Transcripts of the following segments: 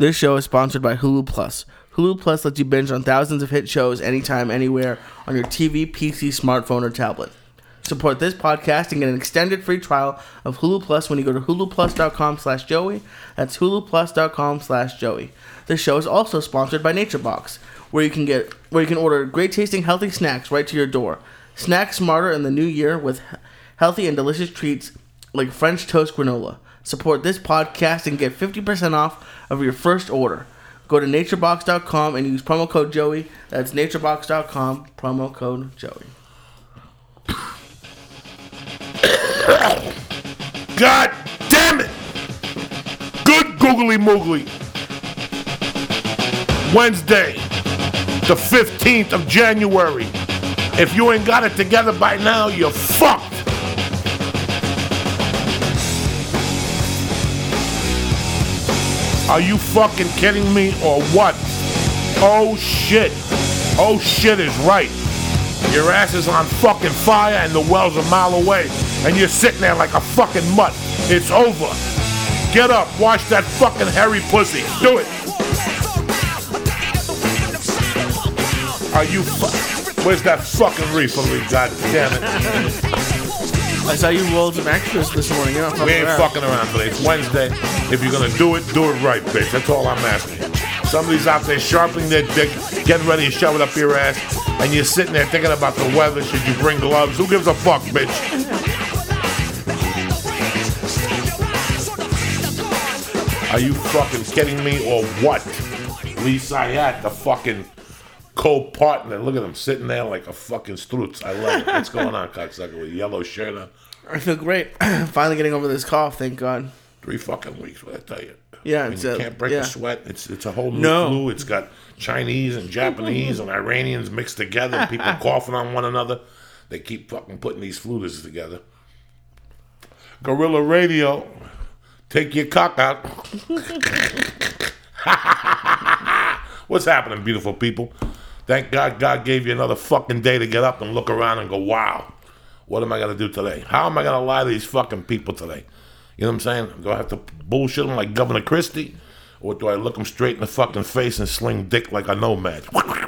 This show is sponsored by Hulu Plus. Hulu Plus lets you binge on thousands of hit shows anytime, anywhere on your TV, PC, smartphone, or tablet. Support this podcast and get an extended free trial of Hulu Plus when you go to huluplus.com/Joey. That's huluplus.com/Joey. This show is also sponsored by NatureBox, where you can order great tasting healthy snacks right to your door. Snack smarter in the new year with healthy and delicious treats like French toast granola. Support this podcast and get 50% off of your first order. Go to naturebox.com and use promo code Joey. That's naturebox.com, promo code Joey. God damn it! Good googly moogly. Wednesday, the 15th of January. If you ain't got it together by now, you're fucked. Are you fucking kidding me or what? Oh shit. Oh shit is right. Your ass is on fucking fire and the well's a mile away. And you're sitting there like a fucking mutt. It's over. Get up, wash that fucking hairy pussy. Do it. Are you where's that fucking reefer leaf, god damn it. I saw you roll some extras this morning. You're not fucking We ain't around. fucking around today. It's Wednesday. If you're gonna do it right, bitch. That's all I'm asking. Somebody's out there sharpening their dick, getting ready to shove it up your ass, and you're sitting there thinking about the weather. Should you bring gloves? Who gives a fuck, bitch? Are you fucking kidding me or what? Lee Sayat, the fucking co-partner. Look at him sitting there like a fucking strutz. I love it. What's going on, cocksucker, with a yellow shirt on? I feel great. Finally getting over this cough, thank God. 3 fucking weeks, what I tell you. Yeah, I mean, you can't break a sweat. It's a whole new flu. It's got Chinese and Japanese and Iranians mixed together. People coughing on one another. They keep fucking putting these fluters together. Gorilla Radio, take your cock out. What's happening, beautiful people? Thank God God gave you another fucking day to get up and look around and go, wow, what am I going to do today? How am I going to lie to these fucking people today? You know what I'm saying? Do I have to bullshit them like Governor Christie? Or do I look them straight in the fucking face and sling dick like a nomad?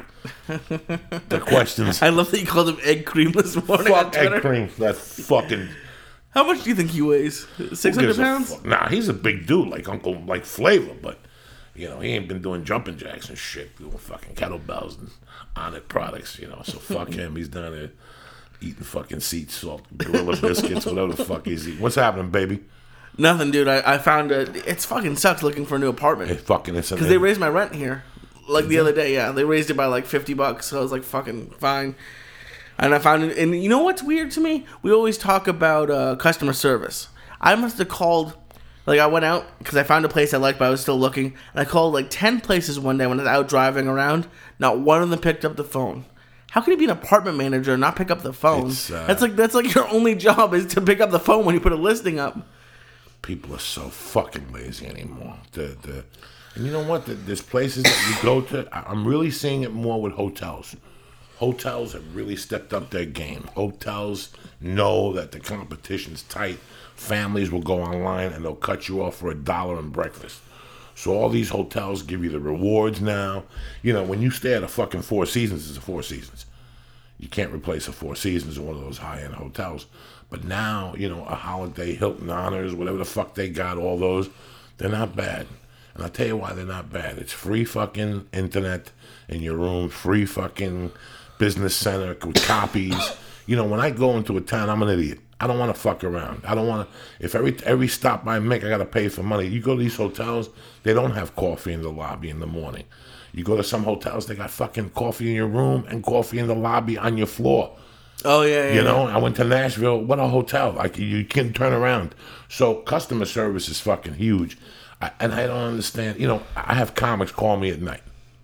The questions. I love that you called him egg cream this morning. Fuck egg cream. That fucking... How much do you think he weighs? 600 pounds? Nah, he's a big dude like Flavor, but... You know, he ain't been doing jumping jacks and shit, doing fucking kettlebells and on-it products, you know. So fuck him. He's down there eating fucking sea salt, gorilla biscuits, whatever the fuck he's eating. What's happening, baby? Nothing, dude. I found it fucking sucks looking for a new apartment. It fucking is. Because they raised my rent here. Like the other day, yeah. They raised it by like $50, so I was like, fucking fine. And I found it. And you know what's weird to me? We always talk about customer service. I must have called... Like, I went out because I found a place I liked, but I was still looking. And I called like 10 places one day when I was out driving around. Not one of them picked up the phone. How can you be an apartment manager and not pick up the phone? That's like your only job is to pick up the phone when you put a listing up. People are so fucking lazy anymore. And you know what? There's places that you go to. I'm really seeing it more with hotels. Hotels have really stepped up their game. Hotels know that the competition's tight. Families will go online and they'll cut you off for $1 in breakfast. So all these hotels give you the rewards now. You know, when you stay at a fucking Four Seasons, it's a Four Seasons. You can't replace a Four Seasons in one of those high-end hotels. But now, you know, a Holiday, Hilton Honors, whatever the fuck they got, all those, they're not bad. And I'll tell you why they're not bad. It's free fucking internet in your room, free fucking business center with copies. You know, when I go into a town, I'm an idiot. I don't want to fuck around. I don't want to. If every stop I make, I got to pay for money. You go to these hotels, they don't have coffee in the lobby in the morning. You go to some hotels, they got fucking coffee in your room and coffee in the lobby on your floor. Oh, yeah. You know, I went to Nashville. What a hotel. Like, you can't turn around. So customer service is fucking huge. And I don't understand. You know, I have comics call me at night.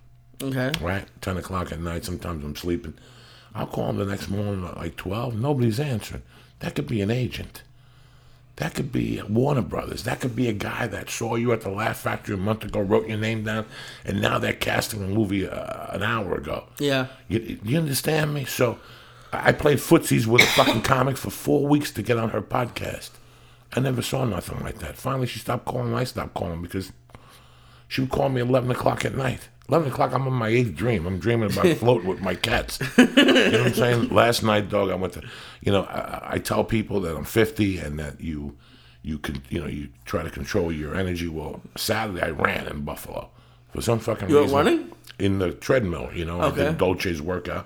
Okay. Right? 10 o'clock at night. Sometimes I'm sleeping. I'll call them the next morning at like 12. Nobody's answering. That could be an agent. That could be Warner Brothers. That could be a guy that saw you at the Laugh Factory a month ago, wrote your name down, and now they're casting a movie an hour ago. Yeah. You understand me? So I played footsies with a fucking comic for 4 weeks to get on her podcast. I never saw nothing like that. Finally, she stopped calling. I stopped calling because, She would call me 11 o'clock at night. 11 o'clock, I'm in my 8th dream. I'm dreaming about floating with my cats. You know what I'm saying? Last night, dog, I went to, I tell people that I'm 50 and that you can, you try to control your energy. Well, Saturday I ran in Buffalo for some fucking reason. You were running? In the treadmill, I Okay. did Dolce's workout.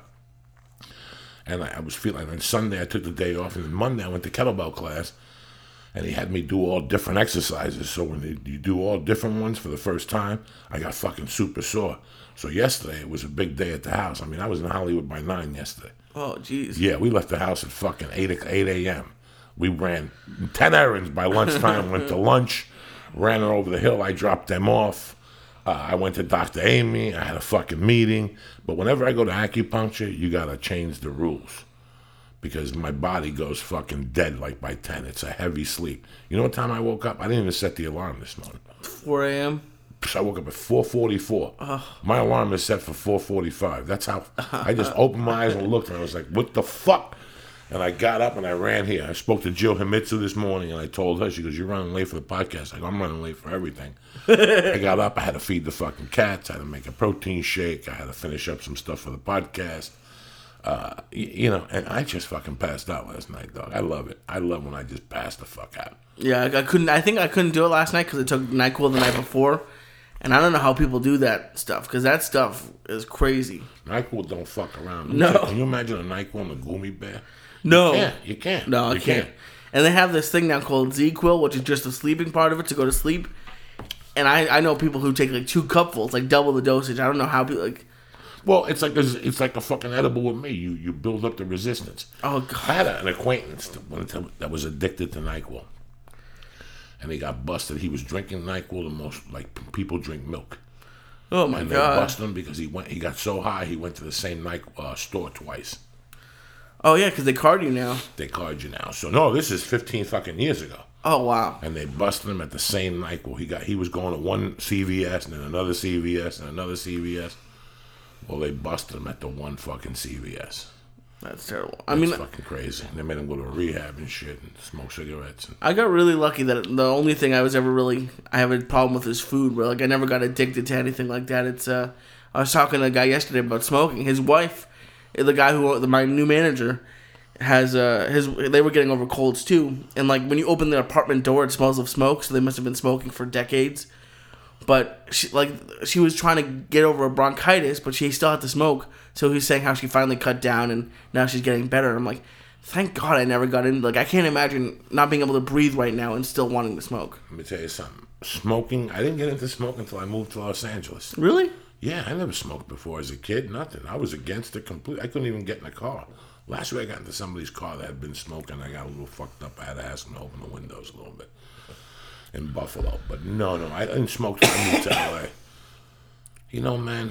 And I was feeling, and Sunday I took the day off, and then Monday I went to kettlebell class, and he had me do all different exercises. So when you do all different ones for the first time, I got fucking super sore. So yesterday it was a big day at the house. I mean, I was in Hollywood by 9 yesterday. Oh, jeez. Yeah, we left the house at fucking 8 a.m. We ran 10 errands by lunchtime, went to lunch, ran over the hill. I dropped them off. I went to Dr. Amy. I had a fucking meeting. But whenever I go to acupuncture, you got to change the rules. Because my body goes fucking dead like by 10. It's a heavy sleep. You know what time I woke up? I didn't even set the alarm this morning. 4 a.m.? So I woke up at 4:44. My alarm is set for 4:45. That's how I just opened my eyes and looked, and I was like, what the fuck? And I got up and I ran here. I spoke to Jill Himitsu this morning, and I told her, she goes, you're running late for the podcast. I go, I'm running late for everything. I got up. I had to feed the fucking cats. I had to make a protein shake. I had to finish up some stuff for the podcast. And I just fucking passed out last night, dog. I love it. I love when I just pass the fuck out. Yeah, I think I couldn't do it last night because I took NyQuil the night before. And I don't know how people do that stuff, because that stuff is crazy. NyQuil don't fuck around. No. Can you imagine a NyQuil and a Gummy Bear? No. You can't. No, I can't. And they have this thing now called ZQuil, which is just the sleeping part of it to go to sleep. And I know people who take like 2 cupfuls, like double the dosage. I don't know how people like. Well, it's like a fucking edible with me. You build up the resistance. Oh God. I had an acquaintance that was addicted to NyQuil, and he got busted. He was drinking NyQuil the most like people drink milk. Oh my and God. they busted him because he got so high he went to the same NyQuil store twice. Oh yeah, because they card you now. They card you now. So no, this is 15 fucking years ago. Oh wow. And they busted him at the same NyQuil. He was going to one CVS and then another CVS and another CVS. Well, they busted him at the one fucking CVS. That's terrible. That's fucking crazy. And they made him go to rehab and shit and smoke cigarettes. I got really lucky that the only thing I have a problem with is food. Where like I never got addicted to anything like that. It's I was talking to a guy yesterday about smoking. His wife, the guy my new manager, has they were getting over colds too. And like when you open the apartment door, it smells of smoke. So they must have been smoking for decades. But she was trying to get over a bronchitis, but she still had to smoke. So he's saying how she finally cut down and now she's getting better. I'm like, thank God I never got in. Like, I can't imagine not being able to breathe right now and still wanting to smoke. Let me tell you something. Smoking, I didn't get into smoking until I moved to Los Angeles. Really? Yeah, I never smoked before as a kid. Nothing. I was against it completely. I couldn't even get in a car. Last week I got into somebody's car that had been smoking. I got a little fucked up. I had to ask them to open the windows a little bit. In Buffalo. But no, I didn't smoke till I moved to LA. You know, man,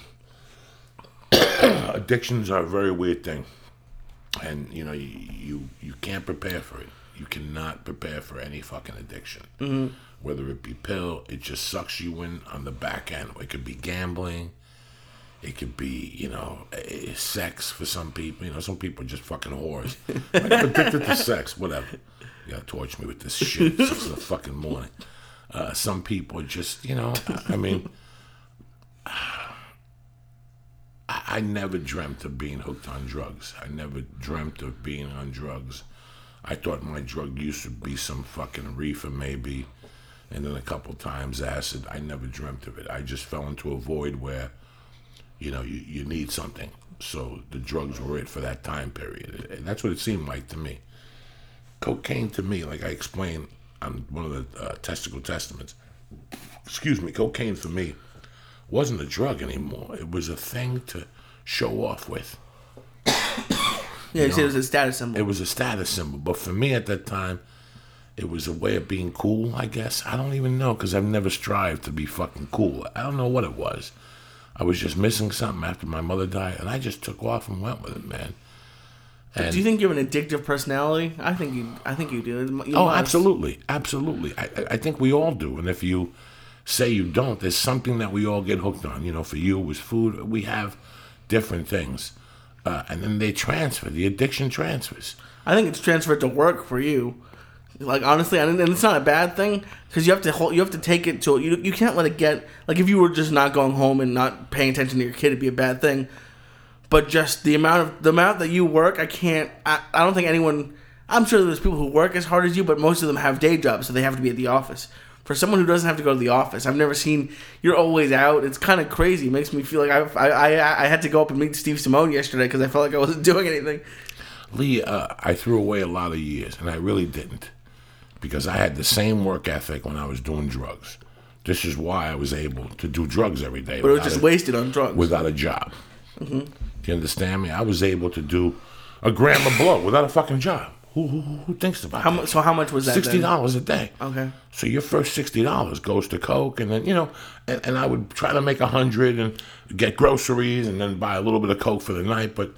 addictions are a very weird thing. And, you can't prepare for it. You cannot prepare for any fucking addiction. Mm-hmm. Whether it be pill, it just sucks you in on the back end. It could be gambling. It could be, sex for some people. Some people are just fucking whores. I'm addicted to sex, whatever. You gotta torture me with this shit 6 in the fucking morning. Some people just, I never dreamt of being hooked on drugs. I never dreamt of being on drugs. I thought my drug use would be some fucking reefer maybe, and then a couple times acid. I never dreamt of it. I just fell into a void where, you need something. So the drugs were it for that time period. And that's what it seemed like to me. Cocaine to me, like I explained on one of the Testicle Testaments, cocaine for me wasn't a drug anymore. It was a thing to show off with. Yeah, you said it was a status symbol. It was a status symbol. But for me at that time, it was a way of being cool, I guess. I don't even know, because I've never strived to be fucking cool. I don't know what it was. I was just missing something after my mother died, and I just took off and went with it, man. And do you think you have an addictive personality? I think you do. Absolutely. I think we all do. And if you say you don't, there's something that we all get hooked on. For you, it was food. We have different things. And then they transfer. The addiction transfers. I think it's transferred to work for you. Like, honestly, and it's not a bad thing because you have to take it to you can't let it get like if you were just not going home and not paying attention to your kid, it'd be a bad thing. But just the amount that you work, I don't think anyone. I'm sure there's people who work as hard as you, but most of them have day jobs, so they have to be at the office. For someone who doesn't have to go to the office, I've never seen you're always out. It's kind of crazy. It makes me feel like I had to go up and meet Steve Simone yesterday because I felt like I wasn't doing anything. Lee, I threw away a lot of years, and I really didn't, because I had the same work ethic when I was doing drugs. This is why I was able to do drugs every day. But it was just wasted on drugs. Without a job. Mm-hmm. Do you understand me? I was able to do a gram of blow without a fucking job. Who thinks about that? So how much was that? $60 a day. Okay. So your first $60 goes to coke, and then and I would try to make $100 and get groceries, and then buy a little bit of coke for the night. But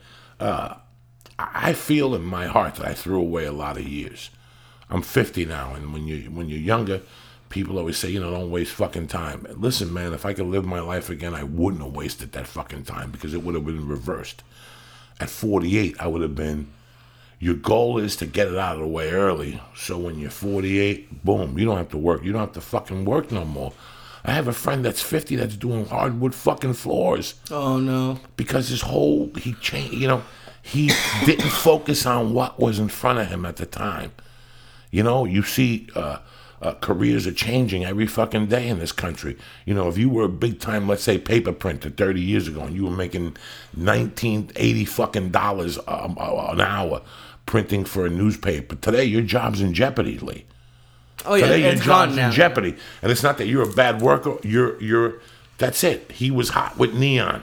I feel in my heart that I threw away a lot of years. I'm 50 now, and when you're younger, people always say, don't waste fucking time. Listen, man, if I could live my life again, I wouldn't have wasted that fucking time because it would have been reversed. At 48, I would have been. Your goal is to get it out of the way early, so when you're 48, boom, you don't have to work. You don't have to fucking work no more. I have a friend that's 50 that's doing hardwood fucking floors. Oh, no. Because he changed, he didn't focus on what was in front of him at the time. You see careers are changing every fucking day in this country. If you were a big time, let's say, paper printer 30 years ago, and you were making $19.80 fucking dollars an hour printing for a newspaper, today your job's in jeopardy, Lee. Oh yeah, today it's your job's gone now. in jeopardy, and it's not that you're a bad worker. You're. That's it. He was hot with neon.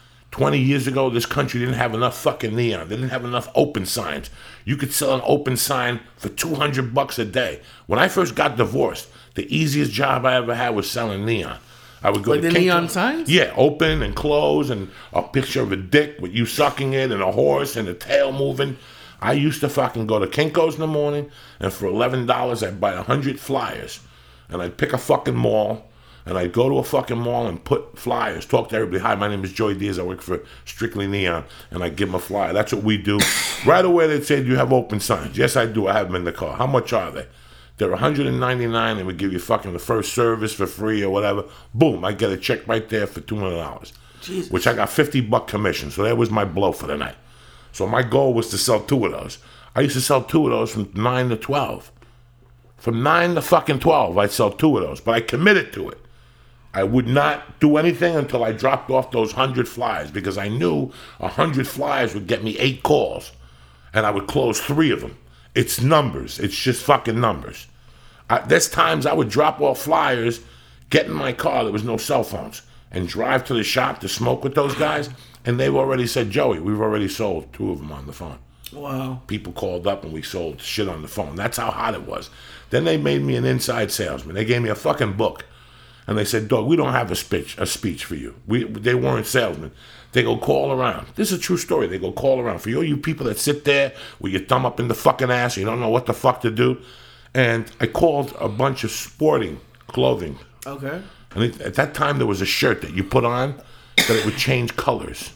20 years ago, this country didn't have enough fucking neon. They didn't have enough open signs. You could sell an open sign for $200 a day. When I first got divorced, the easiest job I ever had was selling neon. I would go like to the Kinko's. Neon signs? Yeah, open and close, and a picture of a dick with you sucking it, and a horse, and a tail moving. I used to fucking go to Kinko's in the morning, and for $11, I'd buy 100 flyers, and I'd pick a fucking mall, and I'd go to a fucking mall and put flyers, talk to everybody. Hi, my name is Joey Diaz. I work for Strictly Neon, and I'd give them a flyer. That's what we do. Right away, they'd say, do you have open signs? Yes, I do. I have them in the car. How much are they? They're $199, and we give you fucking the first service for free or whatever. Boom, I get a check right there for $200, Jesus. Which I got $50 commission. So that was my blow for the night. So my goal was to sell 2 of those. I used to sell 2 of those from 9 to 12. From 9 to fucking 12, I'd sell 2 of those. But I committed to it. I would not do anything until I dropped off those 100 flyers, because I knew 100 flyers would get me 8 calls, and I would close 3 of them. It's numbers. It's just fucking numbers. There's times I would drop off flyers, get in my car, there was no cell phones, and drive to the shop to smoke with those guys, and they've already said, Joey, we've already sold 2 of them on the phone. Wow. People called up and we sold shit on the phone. That's how hot it was. Then they made me an inside salesman. They gave me a fucking book. And they said, dog, we don't have a speech for you. They weren't salesmen. They go call around. This is a true story. They go call around. For you people that sit there with your thumb up in the fucking ass, you don't know what the fuck to do. And I called a bunch of sporting clothing. Okay. And at that time, there was a shirt that you put on that it would change colors.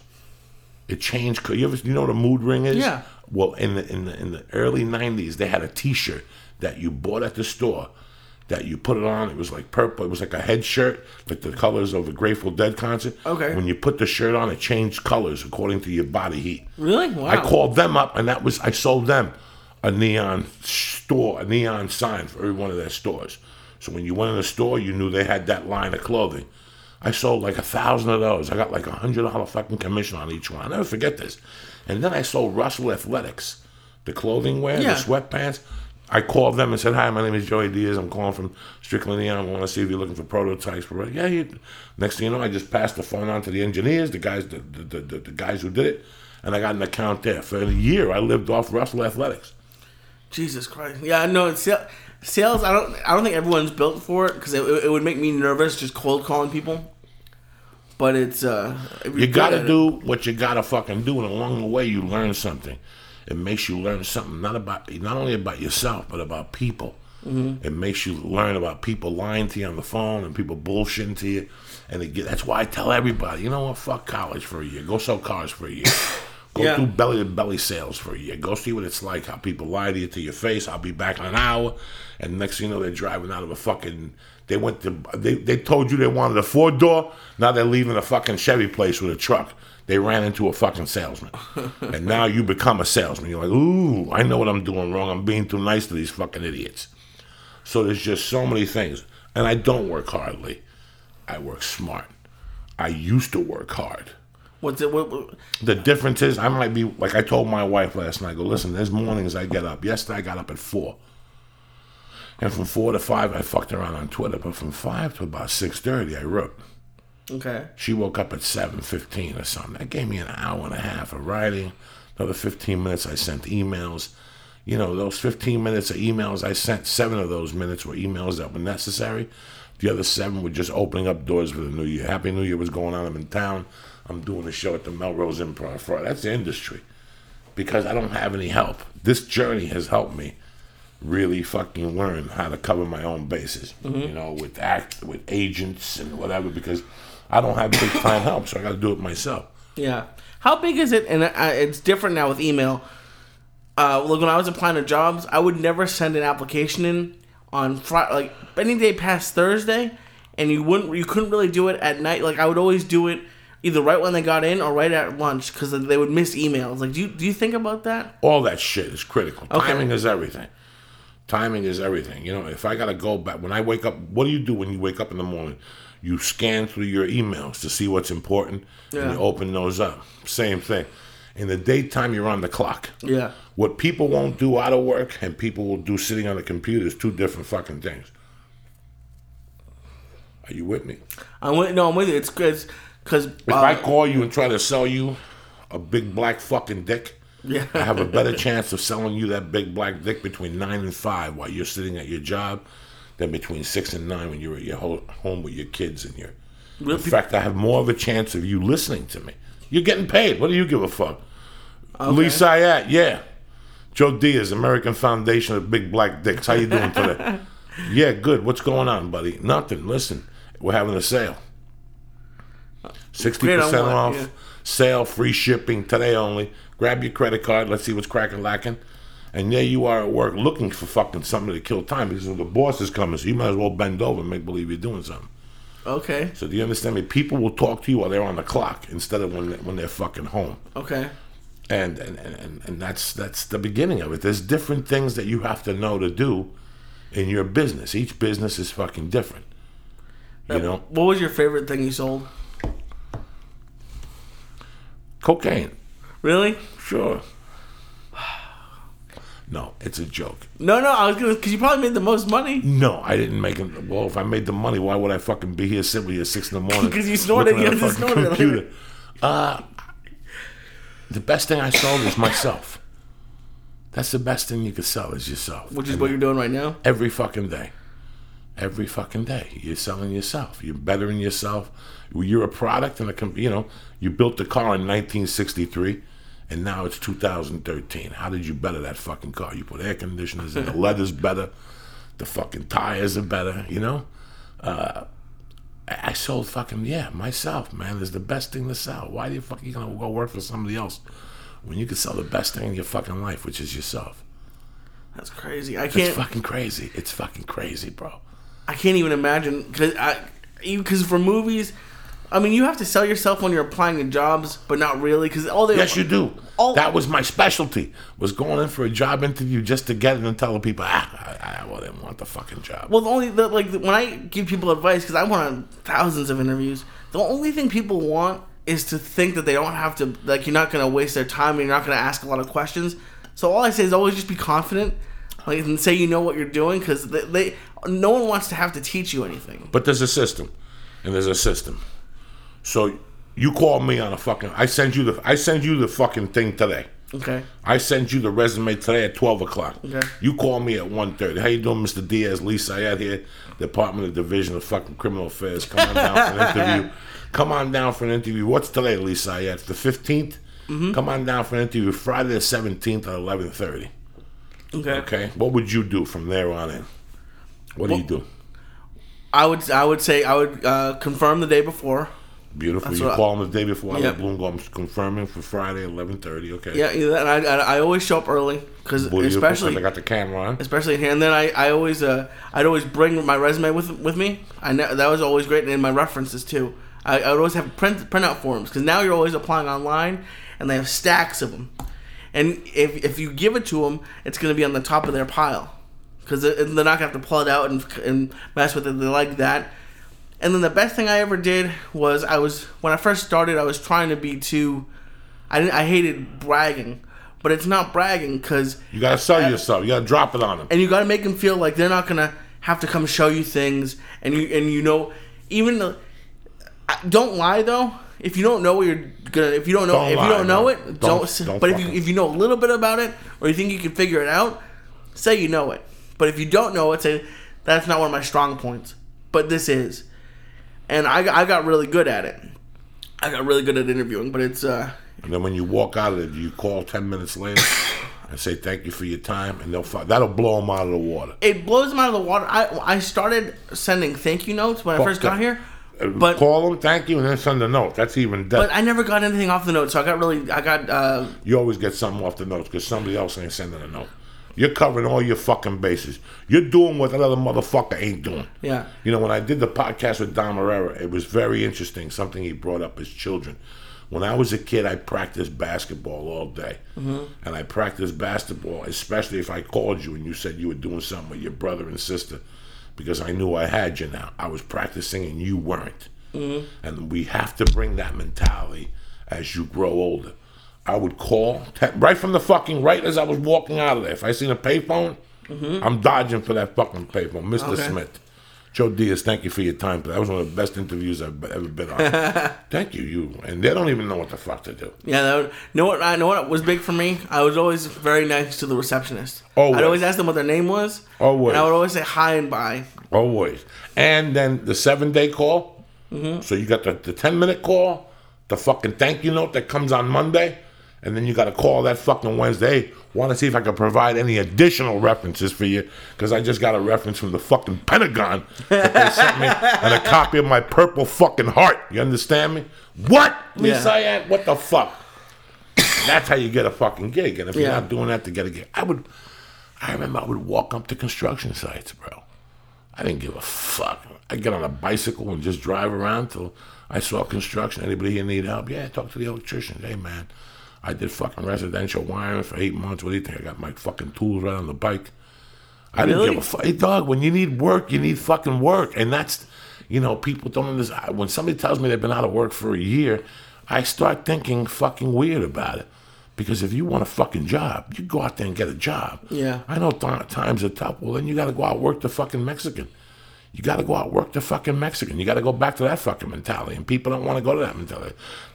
It changed. You know what a mood ring is? Yeah. Well, in the early 90s, they had a T-shirt that you bought at the store that you put it on. It was like purple. It was like a head shirt, like the colors of a Grateful Dead concert. Okay. When you put the shirt on, it changed colors according to your body heat. Really? Wow. I called them up, and I sold them a neon store, a neon sign for every one of their stores. So when you went in the store, you knew they had that line of clothing. I sold like 1,000 of those. I got like $100 fucking commission on each one. I'll never forget this. And then I sold Russell Athletics, the clothing wear, the sweatpants. I called them and said, hi, my name is Joey Diaz. I'm calling from Strictly Neon. I want to see if you're looking for prototypes. Next thing you know, I just passed the phone on to the engineers, the guys who did it, and I got an account there. For a year, I lived off Russell Athletics. Jesus Christ. Yeah, no, it's sales. I don't think everyone's built for it, because it would make me nervous just cold calling people. But it's you gotta do what you gotta fucking do, and along the way you learn something. It makes you learn something not only about yourself, but about people. Mm-hmm. It makes you learn about people lying to you on the phone and people bullshitting to you. And that's why I tell everybody, you know what, fuck college for a year. Go sell cars for a year. Go do belly-to-belly sales for a year. Go see what it's like, how people lie to you to your face. I'll be back in an hour. And next thing you know, they're driving out of a fucking... They told you they wanted a 4-door. Now they're leaving a fucking Chevy place with a truck. They ran into a fucking salesman. And now you become a salesman. You're like, ooh, I know what I'm doing wrong. I'm being too nice to these fucking idiots. So there's just so many things. And I don't work hardly. I work smart. I used to work hard. The difference is, I might be, like I told my wife last night, I go, listen, there's mornings I get up. Yesterday I got up at 4. And from 4 to 5, I fucked around on Twitter. But from 5 to about 6:30, I wrote. Okay. She woke up at 7:15 or something. That gave me an hour and a half of writing. Another 15 minutes I sent emails. You know, those 15 minutes of emails I sent, 7 of those minutes were emails that were necessary. The other 7 were just opening up doors for the New Year. Happy New Year was going on. I'm in town. I'm doing a show at the Melrose Improv Friday. That's the industry. Because I don't have any help. This journey has helped me really fucking learn how to cover my own bases. You know, with agents and whatever, because I don't have big time help, so I got to do it myself. Yeah. How big is it? And it's different now with email. Look, when I was applying to jobs, I would never send an application in on Friday, like any day past Thursday, and you couldn't really do it at night. Like I would always do it either right when they got in or right at lunch because they would miss emails. Like, do you think about that? All that shit is critical. Okay. Timing is everything. Timing is everything. You know, if I got to go back, when I wake up, what do you do when you wake up in the morning? You scan through your emails to see what's important, and you open those up. Same thing. In the daytime, you're on the clock. Yeah. What people won't do out of work and people will do sitting on the computer is 2 different fucking things. Are you with me? I'm with you. It's good because if I call you and try to sell you a big black fucking dick, I have a better chance of selling you that big black dick between 9 and 5 while you're sitting at your job than between 6 and 9 when you're at your home with your kids and your... In fact, I have more of a chance of you listening to me. You're getting paid. What do you give a fuck? Okay. Lee Syatt, yeah. Joe Diaz, American Foundation of Big Black Dicks. How you doing today? Yeah, good. What's going on, buddy? Nothing. Listen, we're having a sale. 60% off. Sale, free shipping, today only. Grab your credit card. Let's see what's cracking, lacking. And there you are at work looking for fucking something to kill time because the boss is coming, so you might as well bend over and make believe you're doing something. Okay. So do you understand me? People will talk to you while they're on the clock instead of when they're fucking home. Okay. And that's the beginning of it. There's different things that you have to know to do in your business. Each business is fucking different. You know? What was your favorite thing you sold? Cocaine. Really? Sure. No, it's a joke. No, I was gonna, because you probably made the most money. No, I didn't make it. Well, if I made the money, why would I fucking be here sitting with you at 6 in the morning? Because you snorted. You have to snort computer. The best thing I sold is myself. That's the best thing you could sell is yourself. Which is what you're doing right now? Every fucking day. Every fucking day. You're selling yourself. You're bettering yourself. You're a product and you built the car in 1963. And now it's 2013. How did you better that fucking car? You put air conditioners in, the leather's better, the fucking tires are better, you know? I sold fucking, myself, man, is the best thing to sell. Why the fuck are you gonna go work for somebody else when you can sell the best thing in your fucking life, which is yourself? That's crazy. It's fucking crazy. It's fucking crazy, bro. I can't even imagine, because for movies... I mean, you have to sell yourself when you're applying to jobs, but not really, because Yes, you do. That was my specialty, was going in for a job interview just to get it and tell the people, I didn't want the fucking job. Well, when I give people advice, because I went on thousands of interviews, the only thing people want is to think that they don't have to, like, you're not going to waste their time and you're not going to ask a lot of questions. So all I say is always just be confident, like, and say you know what you're doing, because no one wants to have to teach you anything. But there's a system, and there's a system. So you call me on a fucking... I send you the fucking thing today. Okay. I send you the resume today at 12 o'clock. Okay. You call me at 1:30. How you doing, Mr. Diaz? Lee Syatt here, Department of Division of fucking Criminal Affairs. Come on down for an interview. Come on down for an interview. What's today, Lee Syatt? The 15th? Mm-hmm. Come on down for an interview Friday the 17th at 11:30. Okay. What would you do from there on in? What do you do? I would say I would confirm the day before. Beautiful. You call them the day before. I let Bloom go. I'm confirming for Friday, 11:30. Okay. Yeah, and I always show up early because especially I got the camera on. Especially here, and then I'd always bring my resume with me. That was always great, and my references too. I'd always have printout forms because now you're always applying online, and they have stacks of them. And if you give it to them, it's going to be on the top of their pile because they're not going to have to pull it out and mess with it. They like that. And then the best thing I ever did was when I first started, I was trying to be too. I hated bragging, but it's not bragging because you gotta sell yourself. You gotta drop it on them, and you gotta make them feel like they're not gonna have to come show you things. And don't lie though. If you don't know what you're gonna, if you don't know it, don't. But if you know a little bit about it, or you think you can figure it out, say you know it. But if you don't know it, say that's not one of my strong points. But this is. And I got really good at it. I got really good at interviewing, but it's... And then when you walk out of it, you call 10 minutes later and say thank you for your time, and that'll blow them out of the water. It blows them out of the water. I started sending thank you notes when I first got here. But call them, thank you, and then send a note. That's even better. But I never got anything off the note, so You always get something off the notes because somebody else ain't sending a note. You're covering all your fucking bases. You're doing what that other motherfucker ain't doing. Yeah. You know, when I did the podcast with Don Herrera, it was very interesting, something he brought up as children. When I was a kid, I practiced basketball all day. Mm-hmm. And I practiced basketball, especially if I called you and you said you were doing something with your brother and sister, because I knew I had you now. I was practicing and you weren't. Mm-hmm. And we have to bring that mentality as you grow older. I would call right from the fucking right as I was walking out of there. If I seen a payphone, I'm dodging for that fucking payphone. Mr. Smith, Joe Diaz, thank you for your time. That was one of the best interviews I've ever been on. Thank you. And they don't even know what the fuck to do. Yeah, know what was big for me? I was always very nice to the receptionist. Always. I'd always ask them what their name was. Always. And I would always say hi and bye. Always. And then the 7-day call. Mm-hmm. So you got the 10-minute call, the fucking thank you note that comes on Monday. And then you got to call that fucking Wednesday. Hey, want to see if I can provide any additional references for you because I just got a reference from the fucking Pentagon that they sent me and a copy of my Purple fucking Heart. You understand me? What? Lisa, what the fuck? That's how you get a fucking gig. And if you're not doing that to get a gig, I remember I would walk up to construction sites, bro. I didn't give a fuck. I'd get on a bicycle and just drive around till I saw construction. Anybody here need help? Yeah, talk to the electrician. Hey, man. I did fucking residential wiring for 8 months. What do you think? I got my fucking tools right on the bike. I didn't give a fuck. Hey, dog, when you need work, you need fucking work. And that's, people don't understand. When somebody tells me they've been out of work for a year, I start thinking fucking weird about it. Because if you want a fucking job, you go out there and get a job. Yeah. I know times are tough. Well, then you got to go out and work the fucking Mexican. You got to go out and work the fucking Mexican. You got to go back to that fucking mentality. And people don't want to go to that mentality.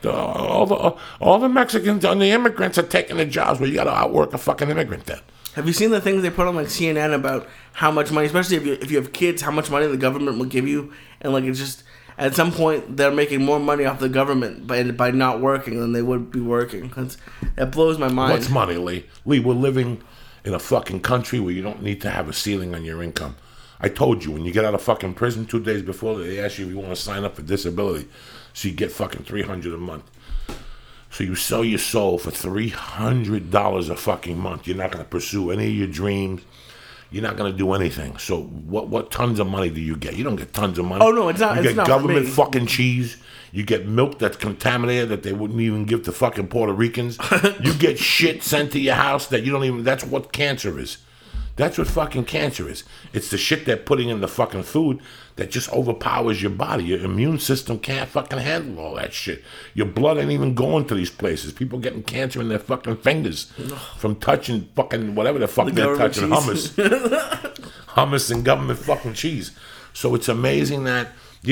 All the Mexicans and the immigrants are taking the jobs. Well, you got to outwork a fucking immigrant then. Have you seen the things they put on like CNN about how much money, especially if you have kids, how much money the government will give you? And like it's just, at some point, they're making more money off the government by not working than they would be working. That blows my mind. What's money, Lee? Lee, we're living in a fucking country where you don't need to have a ceiling on your income. I told you, when you get out of fucking prison 2 days before, they ask you if you want to sign up for disability. So you get fucking $300 a month. So you sell your soul for $300 a fucking month. You're not going to pursue any of your dreams. You're not going to do anything. So what tons of money do you get? You don't get tons of money. Oh, no, it's not. You it's get not government fucking cheese. You get milk that's contaminated that they wouldn't even give to fucking Puerto Ricans. You get shit sent to your house that you don't even... That's what cancer is. That's what fucking cancer is. It's the shit they're putting in the fucking food that just overpowers your body. Your immune system can't fucking handle all that shit. Your blood ain't even going to these places. People getting cancer in their fucking fingers from touching fucking whatever the fuck they're touching. Hummus. Hummus and government fucking cheese. So it's amazing that,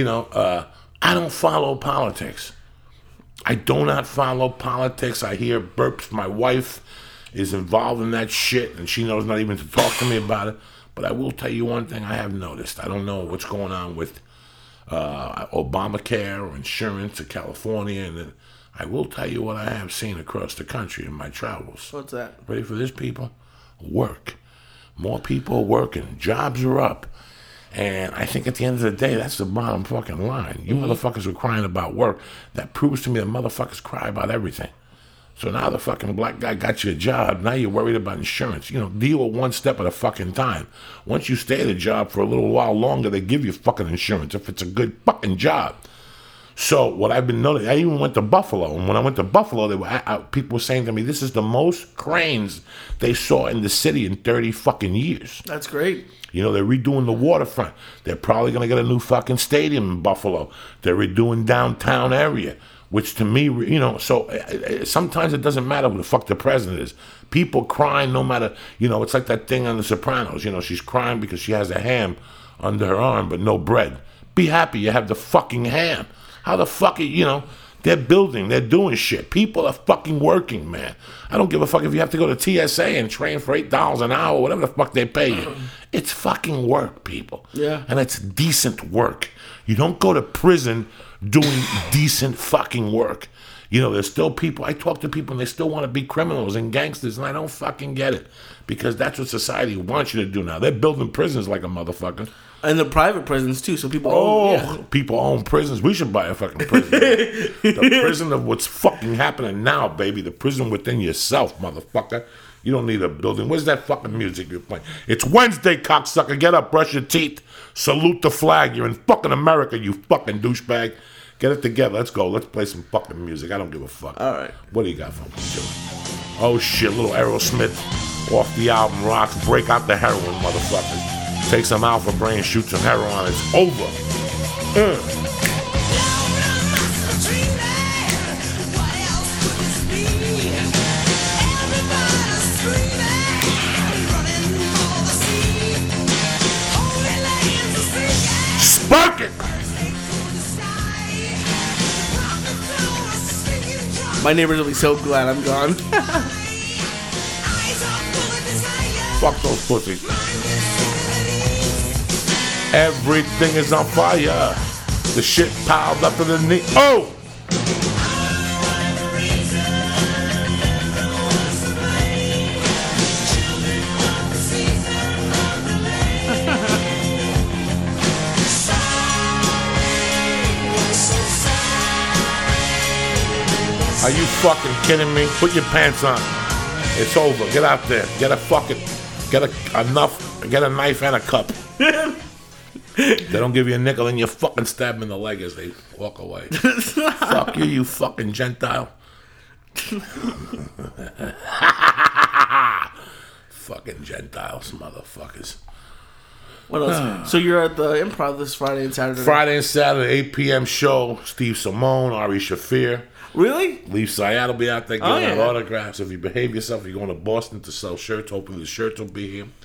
I don't follow politics. I do not follow politics. I hear burps. My wife is involved in that shit, and she knows not even to talk to me about it. But I will tell you one thing I have noticed. I don't know what's going on with Obamacare or insurance in California, and I will tell you what I have seen across the country in my travels. What's that? Ready for this, people? Work. More people are working. Jobs are up. And I think at the end of the day, that's the bottom fucking line. You motherfuckers were crying about work. That proves to me that motherfuckers cry about everything. So now the fucking black guy got you a job. Now you're worried about insurance. You know, deal with one step at a fucking time. Once you stay at a job for a little while longer, they give you fucking insurance if it's a good fucking job. So what I've been noticing, I even went to Buffalo. And when I went to Buffalo, people were saying to me, this is the most cranes they saw in the city in 30 fucking years. That's great. You know, they're redoing the waterfront. They're probably going to get a new fucking stadium in Buffalo. They're redoing downtown area, which to me, you know, so sometimes it doesn't matter who the fuck the president is. People crying no matter, you know, it's like that thing on The Sopranos. You know, she's crying because she has a ham under her arm but no bread. Be happy you have the fucking ham. How the fuck, you know, they're building, they're doing shit. People are fucking working, man. I don't give a fuck if you have to go to TSA and train for $8 an hour, whatever the fuck they pay you. It's fucking work, people. Yeah. And it's decent work. You don't go to prison doing decent fucking work. You know, there's still people, I talk to people and they still want to be criminals and gangsters, and I don't fucking get it. Because that's what society wants you to do now. They're building prisons like a motherfucker. And the private prisons, too, so people own... People own prisons. We should buy a fucking prison. The prison of what's fucking happening now, baby. The prison within yourself, motherfucker. You don't need a building. Where's that fucking music you're playing? It's Wednesday, cocksucker. Get up, brush your teeth. Salute the flag. You're in fucking America, you fucking douchebag. Get it together. Let's go. Let's play some fucking music. I don't give a fuck. All right. What do you got for me, Joe? Oh, shit. Little Aerosmith off the album Rocks. Break out the heroin, motherfuckers. Take some Alpha Brain, shoot some heroin. It's over. Spark it! My neighbors will be so glad I'm gone. Fuck those pussies. Everything is on fire. The shit piled up to the knee. Oh! Are you fucking kidding me? Put your pants on. It's over. Get out there. Get a knife and a cup. They don't give you a nickel and you fucking stab them in the leg as they walk away. Fuck you, you fucking Gentile. Fucking Gentiles, motherfuckers. What else? So you're at the Improv this Friday and Saturday? Friday and Saturday, 8 p.m. show. Steve Simone, Ari Shafir. Really? Leaf Syed will be out there giving out autographs. If you behave yourself, you're going to Boston to sell shirts. Hopefully the shirts will be here.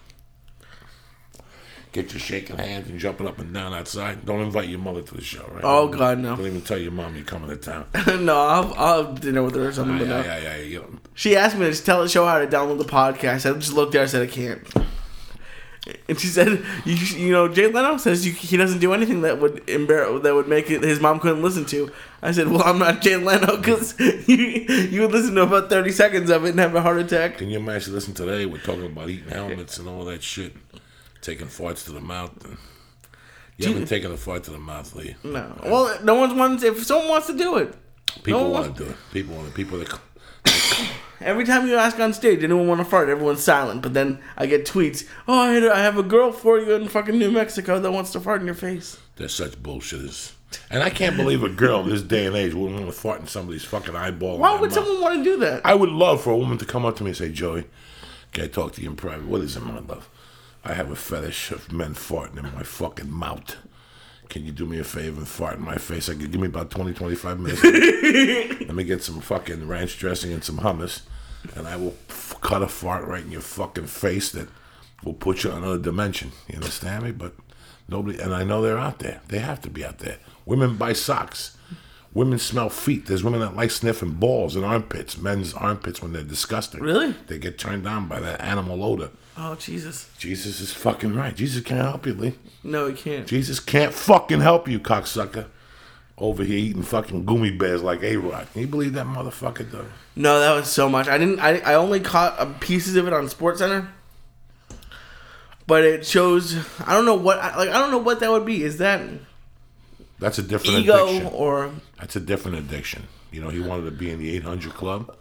Get you shaking hands and jumping up and down outside. Don't invite your mother to the show, right? Oh, God, no. Don't even tell your mom you're coming to town. No, I'll have dinner with her or something. Yeah. You know. She asked me to show her how to download the podcast. I just looked there and said I can't. And she said, you know, Jay Leno says he doesn't do anything that would make it his mom couldn't listen to. I said, well, I'm not Jay Leno because you would listen to about 30 seconds of it and have a heart attack. Can you imagine listening today? We're talking about eating helmets and all that shit. Taking farts to the mouth. You haven't taken a fart to the mouth, Lee. No. Well, no one wants. If someone wants to do it, people want to do it. People that. Every time you ask on stage, anyone want to fart? Everyone's silent. But then I get tweets. Oh, I have a girl for you in fucking New Mexico that wants to fart in your face. They're such bullshitters. And I can't believe a girl in this day and age wouldn't want to fart in somebody's fucking eyeball. Why would someone want to do that? I would love for a woman to come up to me and say, Joey, can I talk to you in private? What is it, my love? I have a fetish of men farting in my fucking mouth. Can you do me a favor and fart in my face? Give me about 20, 25 minutes. Let me get some fucking ranch dressing and some hummus, and I will cut a fart right in your fucking face that will put you on another dimension. You understand me? But nobody, and I know they're out there. They have to be out there. Women buy socks. Women smell feet. There's women that like sniffing balls and armpits, men's armpits when they're disgusting. Really? They get turned on by that animal odor. Oh, Jesus. Jesus is fucking right. Jesus can't help you, Lee. No, he can't. Jesus can't fucking help you, cocksucker. Over here eating fucking gummy bears like A-Rod. Can you believe that motherfucker, though? No, that was so much. I only caught pieces of it on SportsCenter. But it shows. I don't know what. I don't know what that would be. Is that That's a different ego addiction. or? That's a different addiction. You know, he wanted to be in the 800 Club.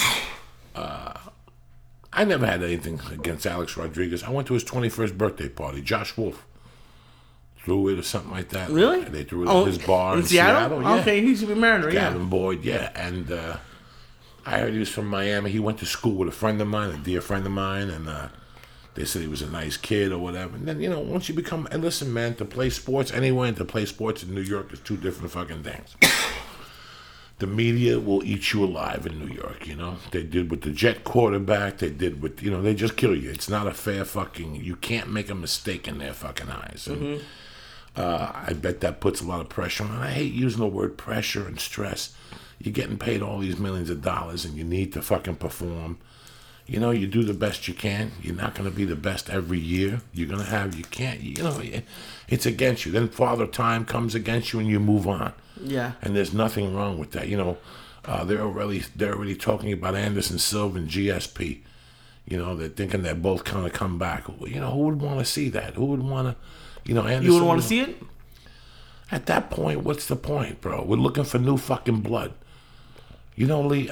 I never had anything against Alex Rodriguez. I went to his 21st birthday party. Josh Wolf threw it or something like that. Really? They threw it at his bar in Seattle. Yeah. Okay, he used to be married, right? Gavin Boyd, yeah. And I heard he was from Miami. He went to school with a friend of mine, a dear friend of mine, and they said he was a nice kid or whatever. And then, you know, once you become... And listen, man, to play sports anywhere and to play sports in New York is two different fucking things. The media will eat you alive in New York, you know? They did with the Jet quarterback. They did with... You know, they just kill you. It's not a fair fucking... You can't make a mistake in their fucking eyes. And, I bet that puts a lot of pressure on. I hate using the word pressure and stress. You're getting paid all these millions of dollars and you need to fucking perform. You know, you do the best you can. You're not going to be the best every year. You're going to have... You can't... You know, it's against you. Then Father Time comes against you and you move on. Yeah. And there's nothing wrong with that. You know, they're already talking about Anderson Silva and GSP. You know, they're thinking they're both kind of come back. You know, who would want to see that? Who would want to... You know, Anderson... You would want to see it? At that point, what's the point, bro? We're looking for new fucking blood. You know, Lee,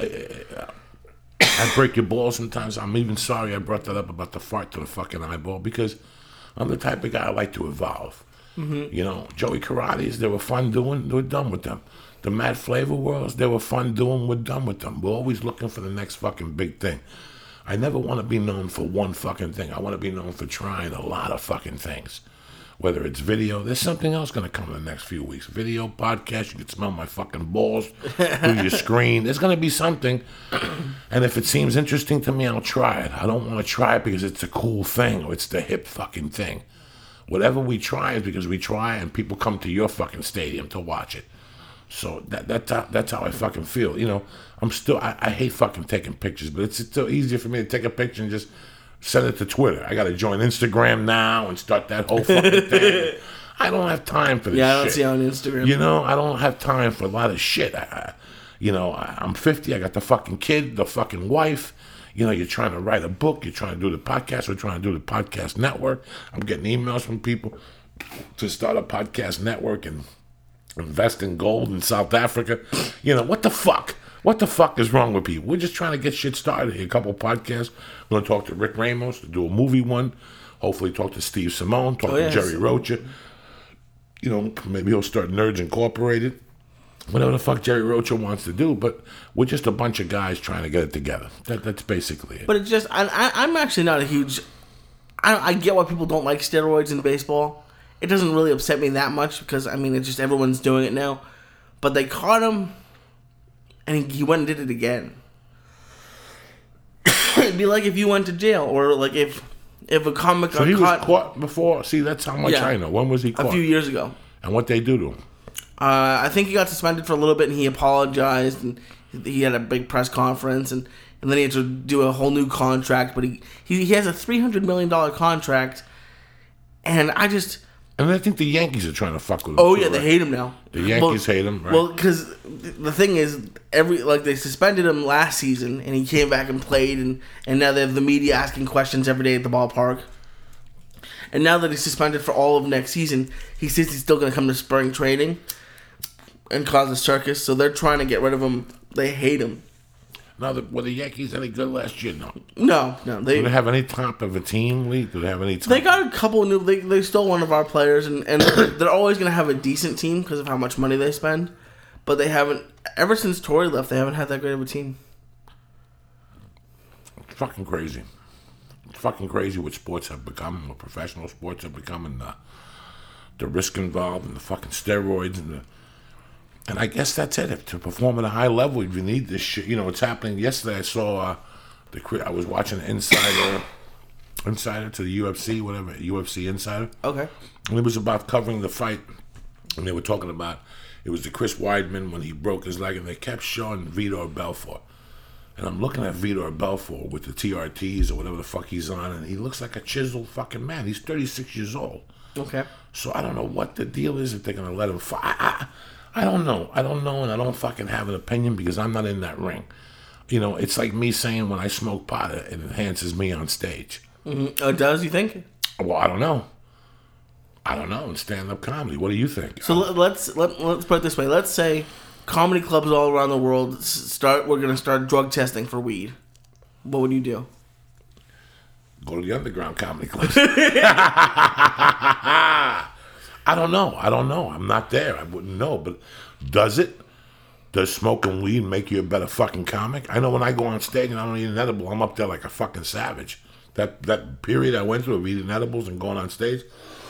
I break your balls sometimes. I'm even sorry I brought that up about the fart to the fucking eyeball because I'm the type of guy I like to evolve. Mm-hmm. You know, Joey Karates, they were fun doing, we're done with them. The Matt Flavor Worlds, they were fun doing, we're done with them. We're always looking for the next fucking big thing. I never want to be known for one fucking thing. I want to be known for trying a lot of fucking things. Whether it's video, there's something else going to come in the next few weeks. Video, podcast, you can smell my fucking balls through your screen. There's going to be something. And if it seems interesting to me, I'll try it. I don't want to try it because it's a cool thing or it's the hip fucking thing. Whatever we try is because we try and people come to your fucking stadium to watch it. So that's how I fucking feel. You know, I hate fucking taking pictures, but it's still easier for me to take a picture and just send it to Twitter. I got to join Instagram now and start that whole fucking thing. I don't have time for this shit. Yeah, I don't see on Instagram. You know, I don't have time for a lot of shit. I'm 50. I got the fucking kid, the fucking wife. You know, you're trying to write a book. You're trying to do the podcast. We're trying to do the podcast network. I'm getting emails from people to start a podcast network and invest in gold in South Africa. You know, what the fuck? What the fuck is wrong with people? We're just trying to get shit started here. A couple podcasts. We're going to talk to Rick Ramos to do a movie one. Hopefully talk to Steve Simone, talk to Jerry Rocha. You know, maybe he'll start Nerds Incorporated. Whatever the fuck Jerry Rocha wants to do. But we're just a bunch of guys trying to get it together. That's basically it. But it's just, I'm actually not a huge... I get why people don't like steroids in baseball. It doesn't really upset me that much because, I mean, it's just everyone's doing it now. But they caught him... And he went and did it again. It'd be like if you went to jail, or like if a comic got he caught. Was caught before. See, that's how much I know. When was he caught? A few years ago. And what they do to him? I think he got suspended for a little bit, and he apologized, and he had a big press conference, and then he had to do a whole new contract. But he has a $300 million contract, and I just. And I think the Yankees are trying to fuck with him. Oh, yeah, they hate him now. The Yankees hate him, right? Well, because the thing is, they suspended him last season, and he came back and played, and now they have the media asking questions every day at the ballpark. And now that he's suspended for all of next season, he says he's still going to come to spring training and cause a circus, so they're trying to get rid of him. They hate him. Now, were the Yankees any good last year? No. Do they have any type of a team, Lee? Do they have any type? They got a couple new... They stole one of our players, and they're always going to have a decent team because of how much money they spend. But they haven't... Ever since Torrey left, they haven't had that great of a team. It's fucking crazy. It's fucking crazy what sports have become, what professional sports have become, and the risk involved, and the fucking steroids, and I guess that's it. To perform at a high level, you need this shit. You know, it's happening. Yesterday, I saw I was watching Insider to the UFC, whatever, UFC Insider. Okay. And it was about covering the fight, and they were talking about it was the Chris Weidman when he broke his leg, and they kept showing Vitor Belfort. And I'm looking at Vitor Belfort with the TRTs or whatever the fuck he's on, and he looks like a chiseled fucking man. He's 36 years old. Okay. So I don't know what the deal is if they're going to let him fight. I don't know, and I don't fucking have an opinion because I'm not in that ring. You know, it's like me saying when I smoke pot, it enhances me on stage. Mm-hmm. Oh, it does, you think? Well, I don't know. In stand-up comedy, what do you think? So let's put it this way. Let's say comedy clubs all around the world we're going to start drug testing for weed. What would you do? Go to the underground comedy clubs. I don't know. I'm not there. I wouldn't know. But does it? Does smoking weed make you a better fucking comic? I know when I go on stage and I don't eat an edible, I'm up there like a fucking savage. That period I went through of eating edibles and going on stage,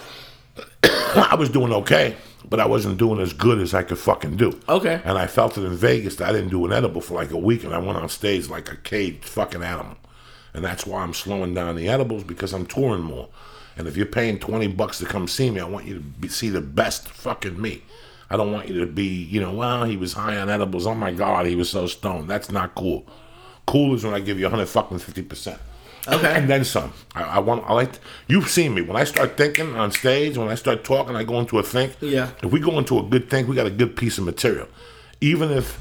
I was doing okay, but I wasn't doing as good as I could fucking do. Okay. And I felt it in Vegas that I didn't do an edible for like a week, and I went on stage like a caged fucking animal. And that's why I'm slowing down the edibles, because I'm touring more. And if you're paying $20 to come see me, I want you to see the best fucking me. I don't want you to be, well, he was high on edibles. Oh my God, he was so stoned. That's not cool. Cool is when I give you 150%. Okay. And then some. You've seen me. When I start thinking on stage, when I start talking, I go into a think. Yeah. If we go into a good think, we got a good piece of material. Even if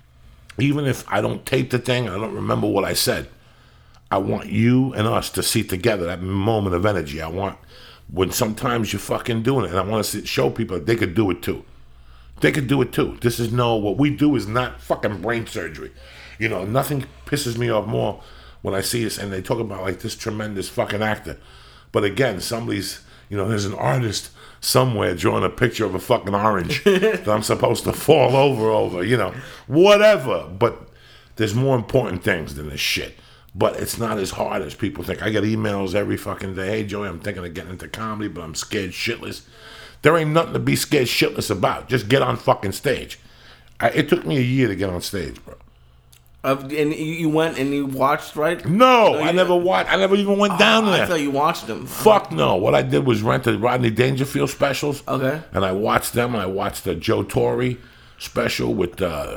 I don't tape the thing, I don't remember what I said, I want you and us to see together that moment of energy. I want, when sometimes you're fucking doing it, and I want to show people that they could do it too. They could do it too. What we do is not fucking brain surgery. Nothing pisses me off more when I see this, and they talk about like this tremendous fucking actor. But again, somebody's, there's an artist somewhere drawing a picture of a fucking orange that I'm supposed to fall over, whatever. But there's more important things than this shit. But it's not as hard as people think. I get emails every fucking day. Hey, Joey, I'm thinking of getting into comedy, but I'm scared shitless. There ain't nothing to be scared shitless about. Just get on fucking stage. It took me a year to get on stage, bro. And you went and you watched, right? No, I never watched. I never even went down there. I thought you watched them. Fuck no. What I did was rent the Rodney Dangerfield specials. Okay. And I watched them. And I watched the Joe Torre special with the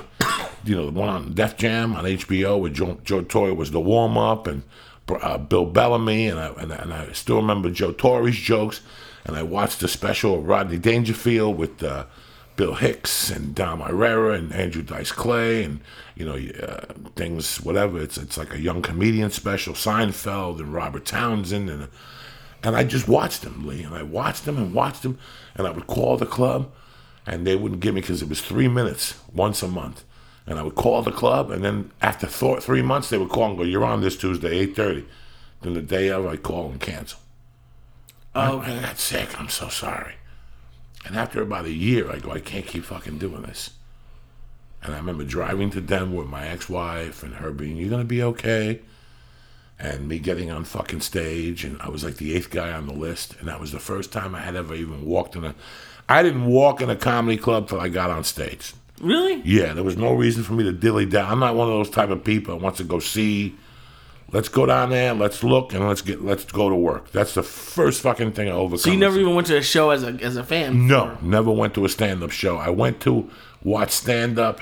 one on Def Jam on HBO with Joe Torre was the warm up, and Bill Bellamy, and I still remember Joe Torre's jokes. And I watched the special of Rodney Dangerfield with Bill Hicks and Dom Irrera and Andrew Dice Clay and things, whatever. It's like a young comedian special, Seinfeld and Robert Townsend, and I just watched them, Lee, and I watched them, and I would call the club, and they wouldn't give me, because it was 3 minutes once a month, and I would call the club, and then after 3 months they would call and go, "You're on this Tuesday, 8:30." Then the day of, I'd call and cancel. Okay. I got sick. I'm so sorry. And after about a year, I go, I can't keep fucking doing this. And I remember driving to Denver with my ex-wife and her being, "You gonna be okay?" And me getting on fucking stage, and I was like the 8th guy on the list, and that was the first time I had ever even walked I didn't walk in a comedy club till I got on stage. Really? Yeah, there was no reason for me to dilly down. I'm not one of those type of people that wants to go see. Let's go down there, let's look, and let's go to work. That's the first fucking thing I overcome. So you never even went to a show as a fan? No, never went to a stand-up show. I went to watch stand-up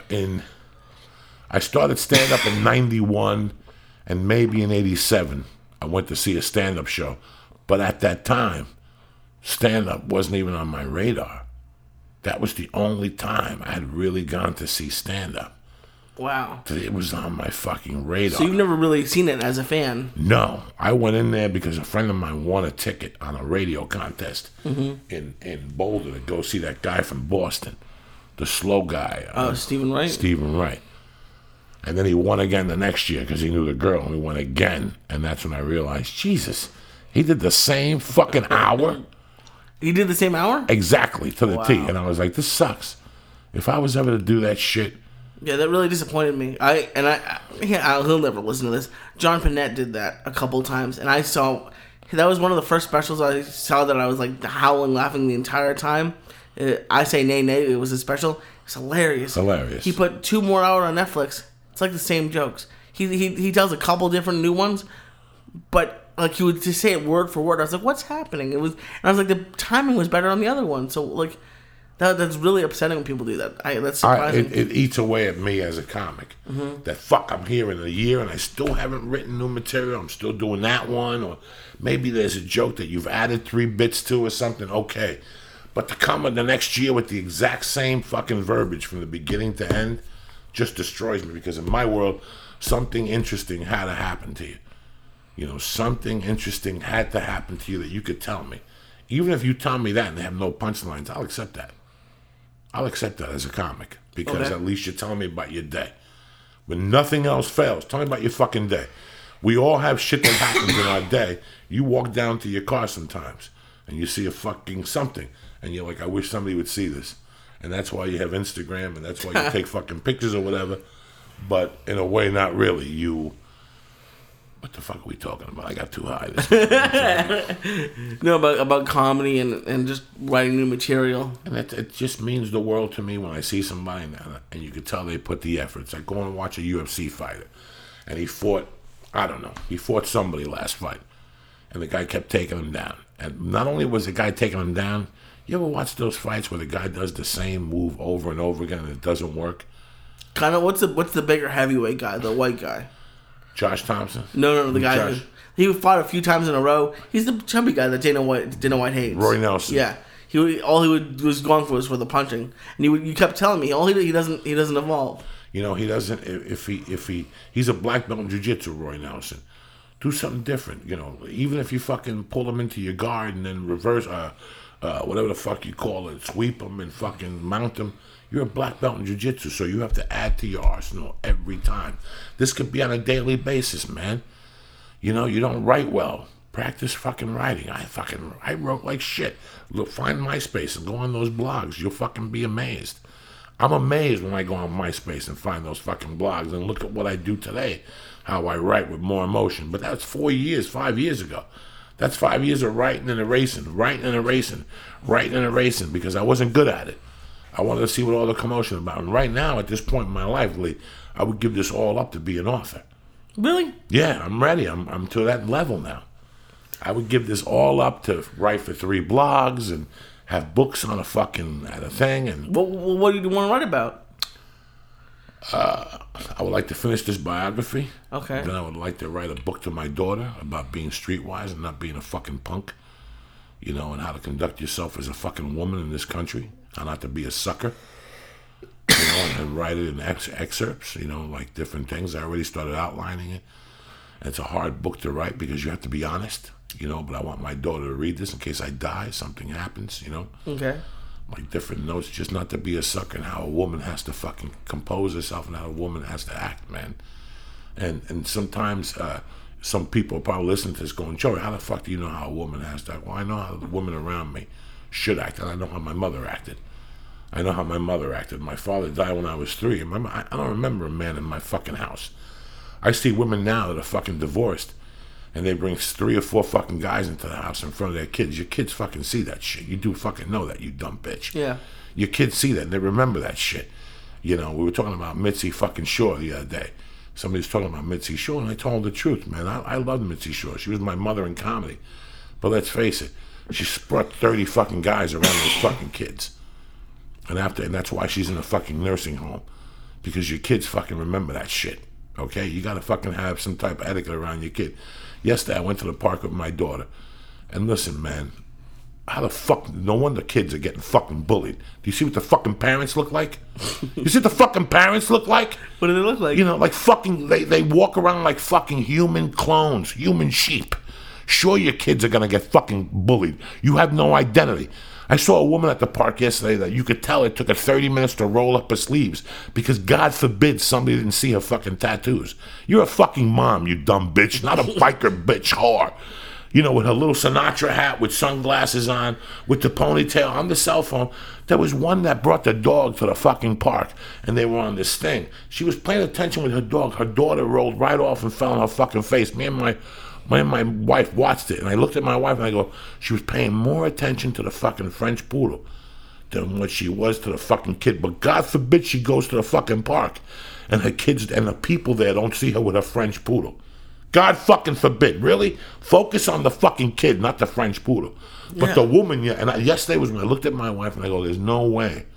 I started stand-up in 91, and maybe in 87, I went to see a stand-up show. But at that time, stand-up wasn't even on my radar. That was the only time I had really gone to see stand-up. Wow. It was on my fucking radar. So you've never really seen it as a fan? No. I went in there because a friend of mine won a ticket on a radio contest in Boulder to go see that guy from Boston, the slow guy. Stephen Wright? Stephen Wright. And then he won again the next year because he knew the girl, and he won again. And that's when I realized, Jesus, he did the same fucking hour. He did the same hour? Exactly, to the T. Wow. And I was like, this sucks. If I was ever to do that shit. Yeah, that really disappointed me. He'll never listen to this. John Panette did that a couple times, and that was one of the first specials I saw that I was like howling, laughing the entire time. I Say Nay Nay, it was a special. It's hilarious. Hilarious. He put 2 more hours on Netflix. It's like the same jokes. He tells a couple different new ones, but like he would just say it word for word. I was like, what's happening? And I was like, the timing was better on the other one. So like. That's really upsetting when people do that. That's surprising. It eats away at me as a comic. Mm-hmm. That I'm here in a year and I still haven't written new material. I'm still doing that one. Or maybe there's a joke that you've added 3 bits to or something. Okay. But to come in the next year with the exact same fucking verbiage from the beginning to end just destroys me, because in my world, something interesting had to happen to you. You know, something interesting had to happen to you that you could tell me. Even if you tell me that and they have no punchlines, I'll accept that. I'll accept that as a comic because at least you're telling me about your day. When nothing else fails, tell me about your fucking day. We all have shit that happens in our day. You walk down to your car sometimes and you see a fucking something and you're like, I wish somebody would see this. And that's why you have Instagram and that's why you take fucking pictures or whatever. But in a way, not really. What the fuck are we talking about? I got too high. No, about comedy and just writing new material. And it just means the world to me when I see somebody and you can tell they put the effort. It's like going and watch a UFC fighter. And he fought somebody last fight. And the guy kept taking him down. And not only was the guy taking him down, you ever watch those fights where the guy does the same move over and over again and it doesn't work? Kind of, what's the bigger heavyweight guy, the white guy? Josh Thompson? No, the guy he fought a few times in a row. He's the chubby guy that Dana White hates. Roy Nelson. Yeah, was going for was for the punching, and you kept telling me he doesn't evolve. You know, he doesn't. If he's a black belt in jiu-jitsu, Roy Nelson. Do something different. You know, even if you fucking pull him into your guard and then reverse, whatever the fuck you call it, sweep him and fucking mount him. You're a black belt in jiu-jitsu, so you have to add to your arsenal every time. This could be on a daily basis, man. You know, you don't write well. Practice fucking writing. I wrote like shit. Look, find MySpace and go on those blogs. You'll fucking be amazed. I'm amazed when I go on MySpace and find those fucking blogs and look at what I do today, how I write with more emotion. But that's 5 years ago. That's 5 years of writing and erasing, because I wasn't good at it. I wanted to see what all the commotion about. And right now, at this point in my life, Lee, I would give this all up to be an author. Really? Yeah, I'm ready. I'm to that level now. I would give this all up to write for 3 blogs and have books on a thing. And what do you want to write about? I would like to finish this biography. Okay. Then I would like to write a book to my daughter about being streetwise and not being a fucking punk. You know, and how to conduct yourself as a fucking woman in this country. How not to be a sucker. You know, and write it in excerpts, you know, like different things. I already started outlining it. And it's a hard book to write because you have to be honest, you know, but I want my daughter to read this in case I die, something happens, you know. Okay. Like different notes, just not to be a sucker and how a woman has to fucking compose herself and how a woman has to act, man. And sometimes some people probably listen to this going, Joey, how the fuck do you know how a woman has to act? Well, I know how the women around me should act, and I know how my mother acted. My father died when I was 3. I don't remember a man in my fucking house. I see women now that are fucking divorced, and they bring 3 or 4 fucking guys into the house in front of their kids. Your kids fucking see that shit. You do fucking know that, you dumb bitch. Yeah. Your kids see that, and they remember that shit. You know, we were talking about Mitzi fucking Shore the other day. Somebody was talking about Mitzi Shore, and I told the truth, man. I loved Mitzi Shore. She was my mother in comedy. But let's face it, she brought 30 fucking guys around those fucking kids. And that's why she's in a fucking nursing home. Because your kids fucking remember that shit. Okay? You gotta fucking have some type of etiquette around your kid. Yesterday I went to the park with my daughter. And listen, man, how the fuck, no wonder kids are getting fucking bullied. Do you see what the fucking parents look like? You see what the fucking parents look like? What do they look like? You know, like fucking, they walk around like fucking human clones, human sheep. Sure, your kids are gonna get fucking bullied. You have no identity. I saw a woman at the park yesterday that you could tell it took her 30 minutes to roll up her sleeves because God forbid somebody didn't see her fucking tattoos. You're a fucking mom, you dumb bitch, not a biker bitch whore. You know, with her little Sinatra hat, with sunglasses on, with the ponytail, on the cell phone. There was one that brought the dog to the fucking park, and they were on this thing. She was paying attention with her dog. Her daughter rolled right off and fell on her fucking face. Me and my wife watched it, and I looked at my wife and I go, she was paying more attention to the fucking French poodle than what she was to the fucking kid. But God forbid she goes to the fucking park and her kids and the people there don't see her with a French poodle. God fucking forbid. Really? Focus on the fucking kid, not the French poodle. But the woman, yesterday was when I looked at my wife and I go, there's no way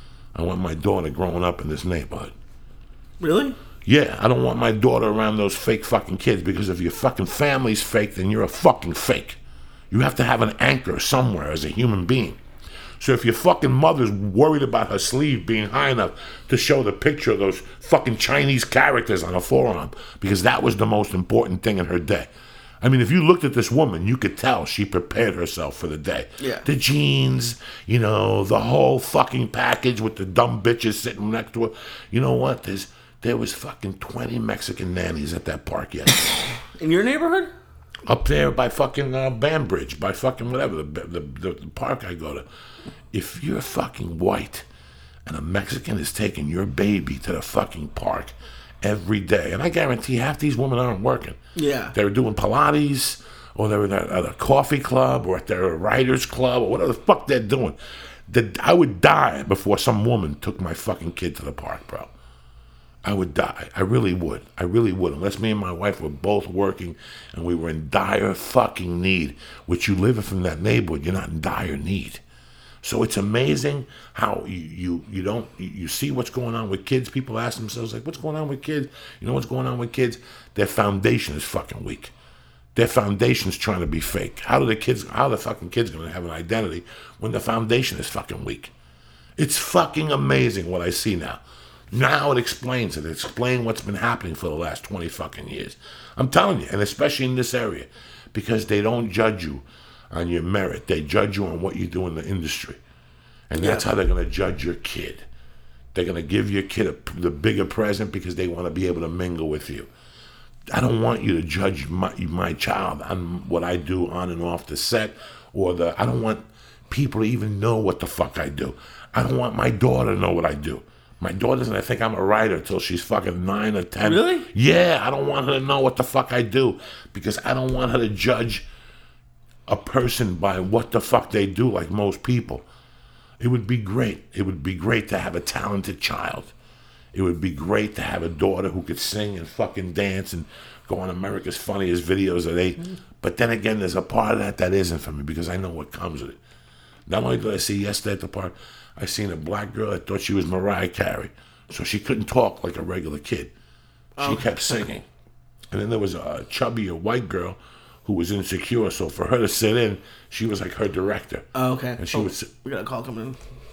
I want my daughter growing up in this neighborhood. Really? Yeah, I don't want my daughter around those fake fucking kids because if your fucking family's fake, then you're a fucking fake. You have to have an anchor somewhere as a human being. So if your fucking mother's worried about her sleeve being high enough to show the picture of those fucking Chinese characters on her forearm, because that was the most important thing in her day. I mean, if you looked at this woman, you could tell she prepared herself for the day. Yeah. The jeans, the whole fucking package with the dumb bitches sitting next to her. You know what? There was fucking 20 Mexican nannies at that park yesterday. In your neighborhood? Up there by fucking Banbridge, by fucking whatever, the park I go to. If you're fucking white and a Mexican is taking your baby to the fucking park every day, and I guarantee half these women aren't working. Yeah. They're doing Pilates, or they're at a coffee club, or at their writers club, or whatever the fuck they're doing. I would die before some woman took my fucking kid to the park, bro. I would die. I really would. Unless me and my wife were both working and we were in dire fucking need, which you live from that neighborhood, you're not in dire need. So it's amazing how you see what's going on with kids. People ask themselves, like, what's going on with kids? You know what's going on with kids? Their foundation is fucking weak. Their foundation's trying to be fake. How are the fucking kids going to have an identity when the foundation is fucking weak? It's fucking amazing what I see now. Now it explains it. It explains what's been happening for the last 20 fucking years. I'm telling you, and especially in this area, because they don't judge you on your merit. They judge you on what you do in the industry. And that's how they're going to judge your kid. They're going to give your kid the bigger present because they want to be able to mingle with you. I don't want you to judge my child on what I do on and off the set, I don't want people to even know what the fuck I do. I don't want my daughter to know what I do. My daughter's gonna think I'm a writer till she's fucking 9 or 10. Really? Yeah, I don't want her to know what the fuck I do because I don't want her to judge a person by what the fuck they do like most people. It would be great. It would be great to have a talented child. It would be great to have a daughter who could sing and fucking dance and go on America's Funniest Videos at 8. But then again, there's a part of that isn't for me because I know what comes with it. Not only did I see yesterday at the park, I seen a black girl that thought she was Mariah Carey. So she couldn't talk like a regular kid. She kept singing. And then there was a chubbier white girl who was insecure. So for her to sit in, she was like her director. Oh, okay. And she would sit. We got a call coming in.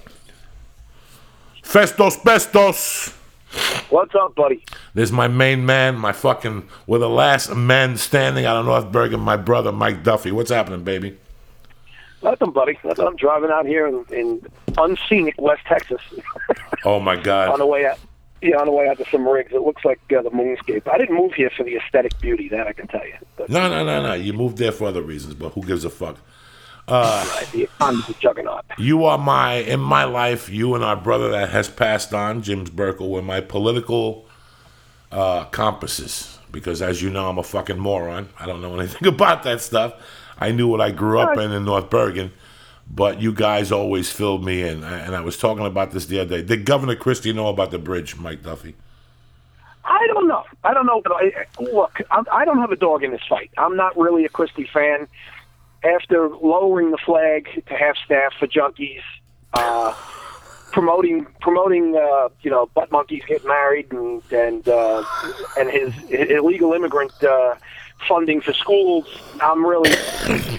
Festos Bestos. What's up, buddy? There's my main man, we're the last men standing out of North Bergen, my brother, Mike Duffy. What's happening, baby? Nothing, buddy. Nothing. I'm driving out here in unscenic West Texas. Oh, my God. On the way out. Yeah, on the way out to some rigs. It looks like the moonscape. I didn't move here for the aesthetic beauty, that I can tell you. But, No. You moved there for other reasons, but who gives a fuck? The economy's a juggernaut. You are in my life, you and our brother that has passed on, James Burkle, were my political compasses. Because as you know, I'm a fucking moron. I don't know anything about that stuff. I knew what I grew up in North Bergen. But you guys always filled me in. And I was talking about this the other day. Did Governor Christie know about the bridge, Mike Duffy? I don't know. Look, I don't have a dog in this fight. I'm not really a Christie fan. After lowering the flag to half-staff for junkies, promoting butt monkeys getting married and his illegal immigrant funding for schools, I'm really, I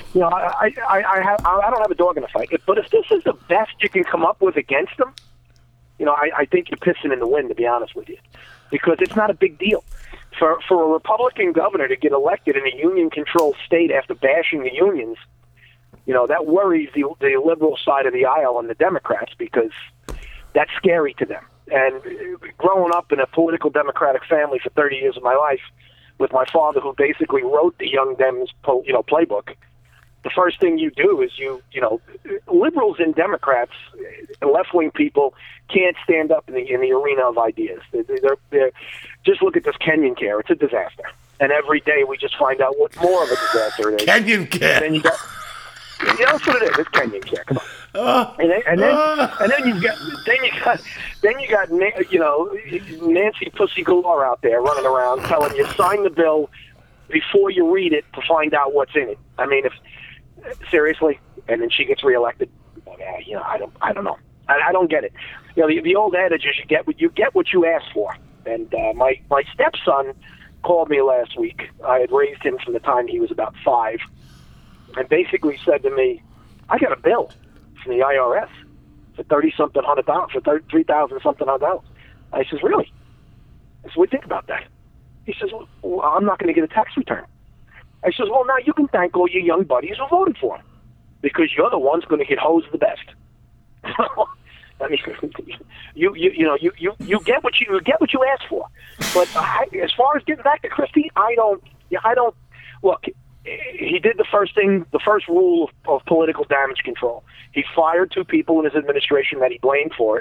don't have a dog in the fight. But if this is the best you can come up with against them, I think you're pissing in the wind, to be honest with you, because it's not a big deal. For a Republican governor to get elected in a union-controlled state after bashing the unions, that worries the liberal side of the aisle and the Democrats because that's scary to them. And growing up in a political Democratic family for 30 years of my life, with my father who basically wrote the Young Dems, playbook, the first thing you do is liberals and Democrats, left-wing people can't stand up in the arena of ideas. They're just look at this Kenyan Care. It's a disaster. And every day we just find out what more of a disaster it is. Kenyan Care. And then that's what it is. It's Kenyan Care. Come on. And then you got Nancy Pussy Galore out there running around telling you sign the bill before you read it to find out what's in it. I mean, seriously, and then she gets reelected. I don't know. I don't get it. The old adage is you get what you ask for. And my stepson called me last week. I had raised him from the time he was about 5, and basically said to me, "I got a bill from the IRS for $30-something $100, for $3,000-something $100." I says, "Really?" I said, "What do you think about that?" He says, "Well, I'm not going to get a tax return." I says, well, now you can thank all your young buddies who voted for him, because you're the ones going to get hosed the best. I mean, you get what you asked for. But as far as getting back to Christie, I don't look. He did the first rule of political damage control. He fired 2 people in his administration that he blamed for it,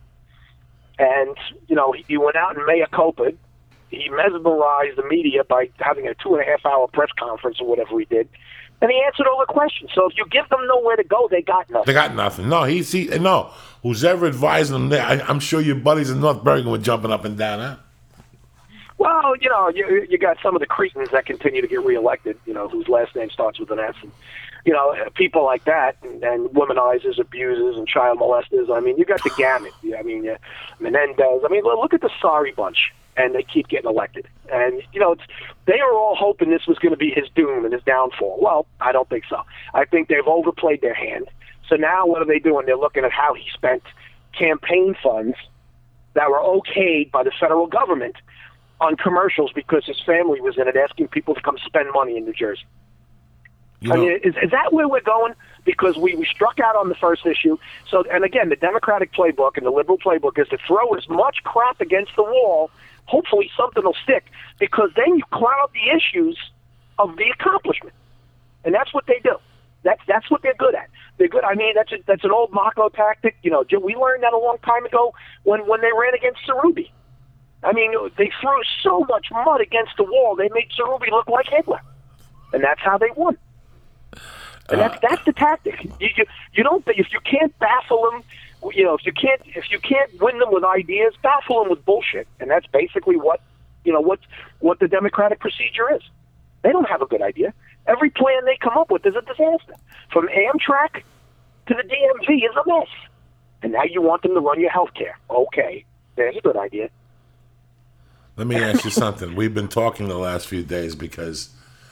and he went out and mea culpa. He mesmerized the media by having a 2.5-hour press conference or whatever he did. And he answered all the questions. So if you give them nowhere to go, they got nothing. They got nothing. No, no. Who's ever advising them there? I'm sure your buddies in North Bergen were jumping up and down, huh? Well, you got some of the cretins that continue to get reelected, whose last name starts with an S. And, people like that, and womanizers, abusers, and child molesters. I mean, you got the gamut. I mean, Menendez. I mean, look at the sorry bunch. And they keep getting elected. And, they are all hoping this was going to be his doom and his downfall. Well, I don't think so. I think they've overplayed their hand. So now what are they doing? They're looking at how he spent campaign funds that were okayed by the federal government on commercials because his family was in it, asking people to come spend money in New Jersey. I mean, is that where we're going? Because we struck out on the first issue. So, and again, the Democratic playbook and the liberal playbook is to throw as much crap against the wall. Hopefully something will stick, because then you cloud the issues of the accomplishment, and that's what they do. That's what they're good at. They're good. I mean, that's an old Mako tactic. We learned that a long time ago when they ran against Cerruti. I mean, they threw so much mud against the wall, they made Cerruti look like Hitler, and that's how they won. And that's the tactic. You don't, if you can't baffle them. If you can't win them with ideas, baffle them with bullshit, and that's basically what the Democratic procedure is. They don't have a good idea. Every plan they come up with is a disaster. From Amtrak to the DMV is a mess, and now you want them to run your health care. Okay, there's a good idea. Let me ask you something. We've been talking the last few days because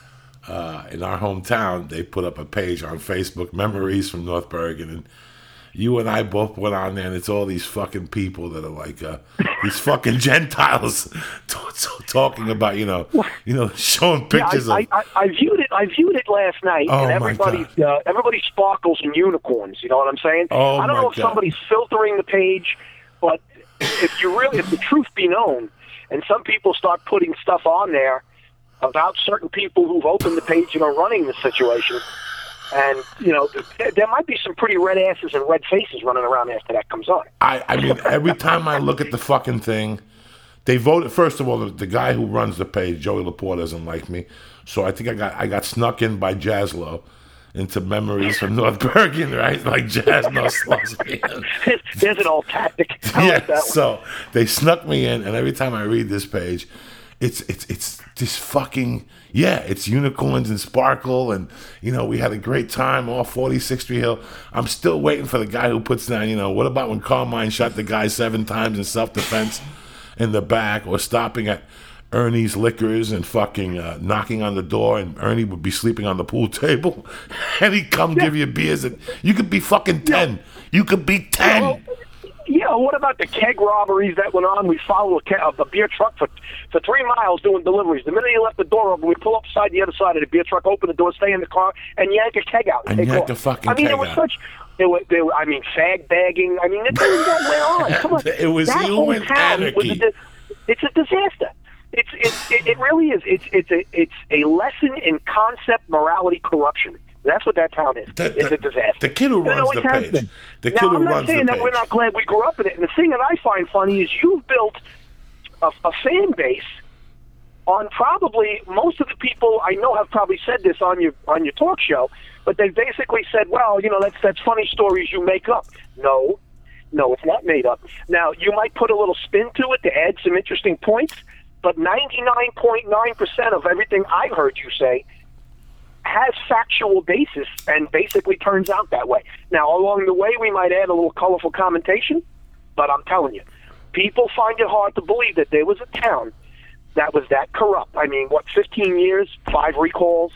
in our hometown they put up a page on Facebook, Memories from North Bergen, and you and I both went on there, and it's all these fucking people that are like these fucking Gentiles talking about, showing pictures of. I viewed it last night, and everybody sparkles and unicorns. You know what I'm saying? I don't know if somebody's filtering the page, but if the truth be known, and some people start putting stuff on there about certain people who've opened the page and are running the situation. And, there might be some pretty red asses and red faces running around after that comes on. I mean, every time I look at the fucking thing, they voted. First of all, the guy who runs the page, Joey Laporte, doesn't like me. So I think I got snuck in by Jaslow into Memories from North Bergen, right? Like Jaslow slows me in. There's an old tactic. So they snuck me in, and every time I read this page, it's this fucking, it's unicorns and sparkle, and we had a great time off 46th Street Hill. I'm still waiting for the guy who puts down, what about when Carmine shot the guy 7 times in self-defense in the back, or stopping at Ernie's Liquors and fucking knocking on the door, and Ernie would be sleeping on the pool table, and he'd come give you beers, and you could be fucking 10. You could be 10. Yeah, what about the keg robberies that went on? We followed a beer truck for 3 miles doing deliveries. The minute he left the door open, we pull up beside the other side of the beer truck, open the door, stay in the car, and yank a keg out. And yank a fucking keg out. It was such... fag bagging. I mean, it went on. Come on. It was human anarchy. It's a disaster. It really is. It's a lesson in concept, morality, corruption. That's what that town is. It's a disaster. The kid who runs the page. I'm not saying that we're not glad we grew up in it. And the thing that I find funny is you've built a fan base on probably most of the people I know have probably said this on your talk show, but they basically said, well, that's funny stories you make up. No, it's not made up. Now, you might put a little spin to it to add some interesting points, but 99.9% of everything I've heard you say has factual basis and basically turns out that way. Now, along the way, we might add a little colorful commentation, but I'm telling you, people find it hard to believe that there was a town that was that corrupt. I mean, 15 years, 5 recalls,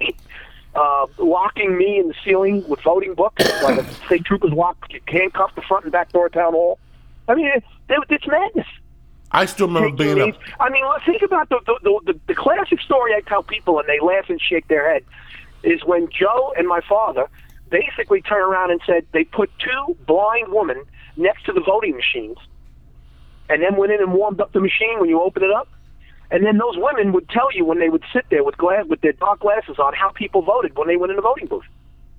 locking me in the ceiling with voting books, like a state troopers handcuffed the front and back door of town hall. I mean, it's madness. I still remember being names. I mean, let's think about the classic story I tell people, and they laugh and shake their head, is when Joe and my father basically turned around and said they put two blind women next to the voting machines, and then went in and warmed up the machine when you open it up. And then those women would tell you when they would sit there with their dark glasses on how people voted when they went in the voting booth.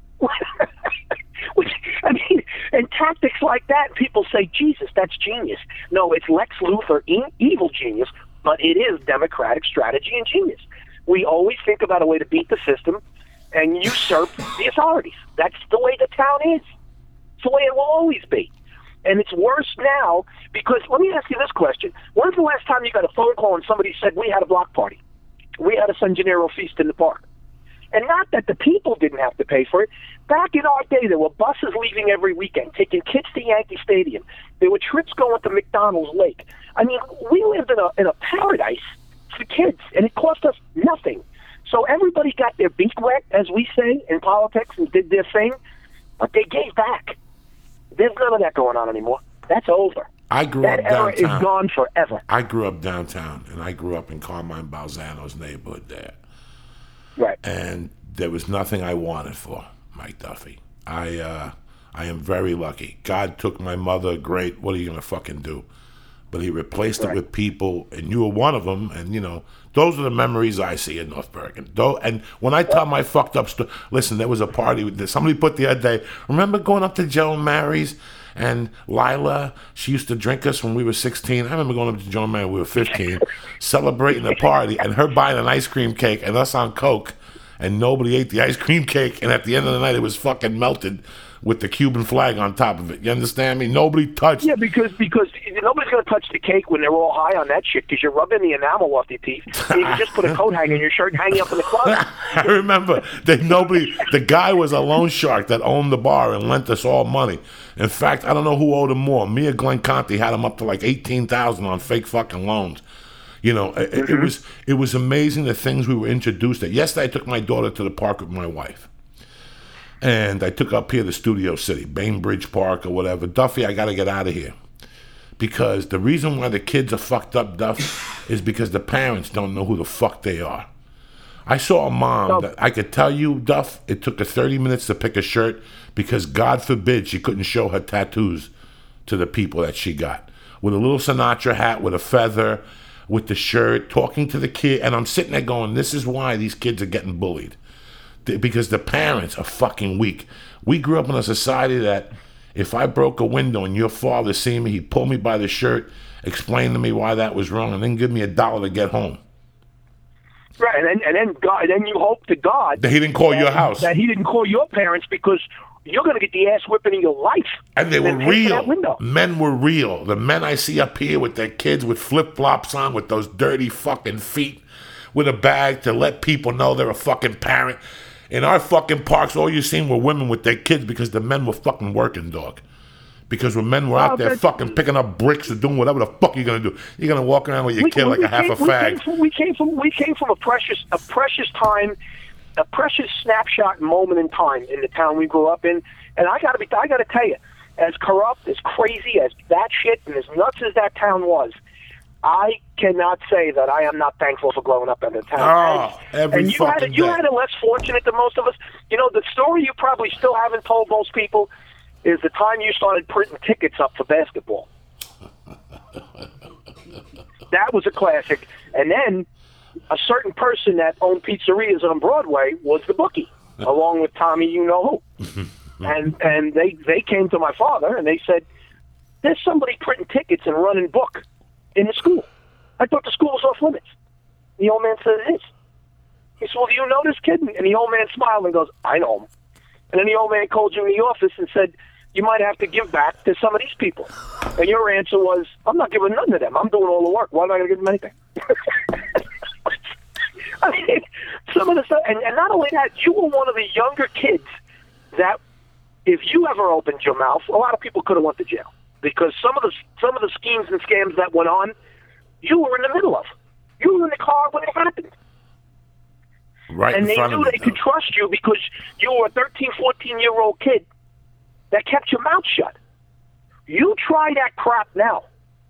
I mean, and tactics like that, people say, Jesus, that's genius. No, it's Lex Luthor, evil genius, but it is democratic strategy and genius. We always think about a way to beat the system and usurp the authorities. That's the way the town is. It's the way it will always be. And it's worse now because, let me ask you this question. When's the last time you got a phone call and somebody said, we had a block party? We had a San Gennaro feast in the park. And not that the people didn't have to pay for it. Back in our day, there were buses leaving every weekend, taking kids to Yankee Stadium. There were trips going to McDonald's Lake. I mean, we lived in a paradise for kids, and it cost us nothing. So everybody got their beak wet, as we say, in politics and did their thing, but they gave back. There's none of that going on anymore. That's over. I grew up downtown. That era is gone forever. I grew up downtown, and I grew up in Carmine Balzano's neighborhood there. Right. And there was nothing I wanted for Mike Duffy. I am very lucky. God took my mother, great. What are you going to fucking do? But he replaced it with people, and you were one of them. And, you know, those are the memories I see in North Bergen. And when I tell my fucked up story, listen, there was a party that somebody put the other day. Remember going up to Joe and Mary's? And Lila, she used to drink us when we were 16. I remember going up to Joe and Mary when we were 15, celebrating the party, and her buying an ice cream cake and us on Coke, and nobody ate the ice cream cake. And at the end of the night, it was fucking melted with the Cuban flag on top of it. You understand me? Nobody touched. Yeah, because nobody's going to touch the cake when they're all high on that shit because you're rubbing the enamel off your teeth. And you can just put a coat hanger in your shirt and hang up in the closet. I remember that the guy was a loan shark that owned the bar and lent us all money. In fact, I don't know who owed him more. Me or Glenn Conti had him up to like $18,000 on fake fucking loans. You know, it was amazing the things we were introduced at. Yesterday, I took my daughter to the park with my wife. And I took up here to Studio City, Bainbridge Park or whatever. Duffy, I got to get out of here. Because the reason why the kids are fucked up, Duff, is because the parents don't know who the fuck they are. I saw a mom that I could tell you, Duff, it took her 30 minutes to pick a shirt because God forbid she couldn't show her tattoos to the people that she got. With a little Sinatra hat, with a feather, with the shirt, talking to the kid. And I'm sitting there going, this is why these kids are getting bullied. Because the parents are fucking weak. We grew up in a society that if I broke a window and your father seen me, he'd pull me by the shirt, explain to me why that was wrong, and then give me $1 to get home. Right, and then you hope to God that he didn't call your house. That he didn't call your parents because you're going to get the ass whipping of your life. And they were real. Men were real. The men I see up here with their kids with flip-flops on, with those dirty fucking feet, with a bag to let people know they're a fucking parent. In our fucking parks, all you seen were women with their kids because the men were fucking working, dog. Because when men were out there fucking picking up bricks or doing whatever the fuck you're gonna do, you're gonna walk around with your kid like a half a fag. We came from a precious time, a precious snapshot moment in time in the town we grew up in. And I gotta tell you, as corrupt, as crazy, as that shit, and as nuts as that town was, I cannot say that I am not thankful for growing up in the town. And you had it less fortunate than most of us. You know, the story you probably still haven't told most people is the time you started printing tickets up for basketball. That was a classic. And then a certain person that owned pizzerias on Broadway was the bookie, along with Tommy you-know-who. and they came to my father and they said, there's somebody printing tickets and running book in the school. I thought the school was off limits. The old man said it is. He said, well, do you know this kid? And the old man smiled and goes, I know him. And then the old man called you in the office and said, you might have to give back to some of these people. And your answer was, I'm not giving none to them. I'm doing all the work. Why am I going to give them anything? I mean, some of the stuff, and not only that, you were one of the younger kids that if you ever opened your mouth, a lot of people could have went to jail. Because some of the schemes and scams that went on, you were in the middle of. You were in the car when it happened. Right. And they knew they could trust you because you were a 13, 14-year-old kid that kept your mouth shut. You try that crap now,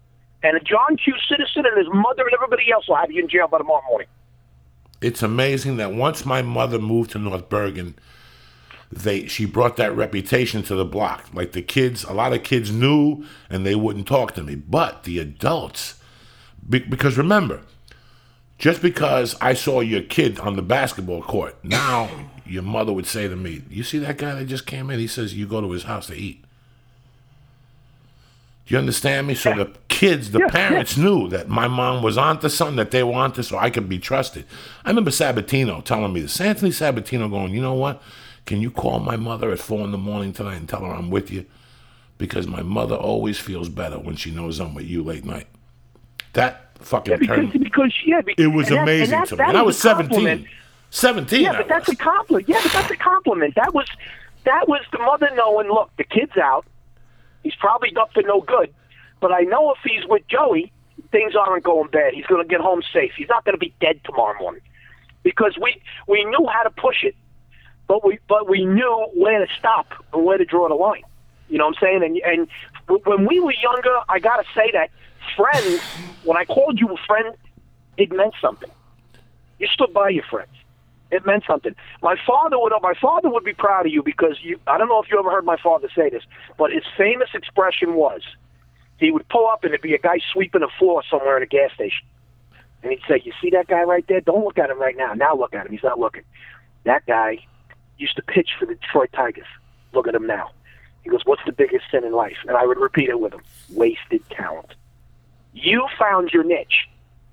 And a John Q. Citizen and his mother and everybody else will have you in jail by tomorrow morning. It's amazing that once my mother moved to North Bergen, she brought that reputation to the block. Like the kids, a lot of kids knew and they wouldn't talk to me. But the adults, because remember, just because I saw your kid on the basketball court, now your mother would say to me, you see that guy that just came in? He says you go to his house to eat. Do you understand me? So the kids, the parents knew that my mom was onto something, that they were onto, so I could be trusted. I remember Sabatino telling me this. Anthony Sabatino going, you know what? Can you call my mother at 4 a.m. tonight and tell her I'm with you? Because my mother always feels better when she knows I'm with you late night. That fucking turned. It was amazing to me. And I was 17. 17. Yeah, but that's a compliment. Yeah, but that's a compliment. That was the mother knowing, look, the kid's out. He's probably up to no good. But I know if he's with Joey, things aren't going bad. He's going to get home safe. He's not going to be dead tomorrow morning. Because we knew how to push it. But we knew where to stop and where to draw the line. You know what I'm saying? And when we were younger, I got to say that friends, when I called you a friend, it meant something. You stood by your friends. It meant something. My father would be proud of you because I don't know if you ever heard my father say this, but his famous expression was, he would pull up and there'd be a guy sweeping the floor somewhere in a gas station. And he'd say, you see that guy right there? Don't look at him right now. Now look at him. He's not looking. That guy used to pitch for the Detroit Tigers. Look at him now. He goes, what's the biggest sin in life? And I would repeat it with him. Wasted talent. You found your niche.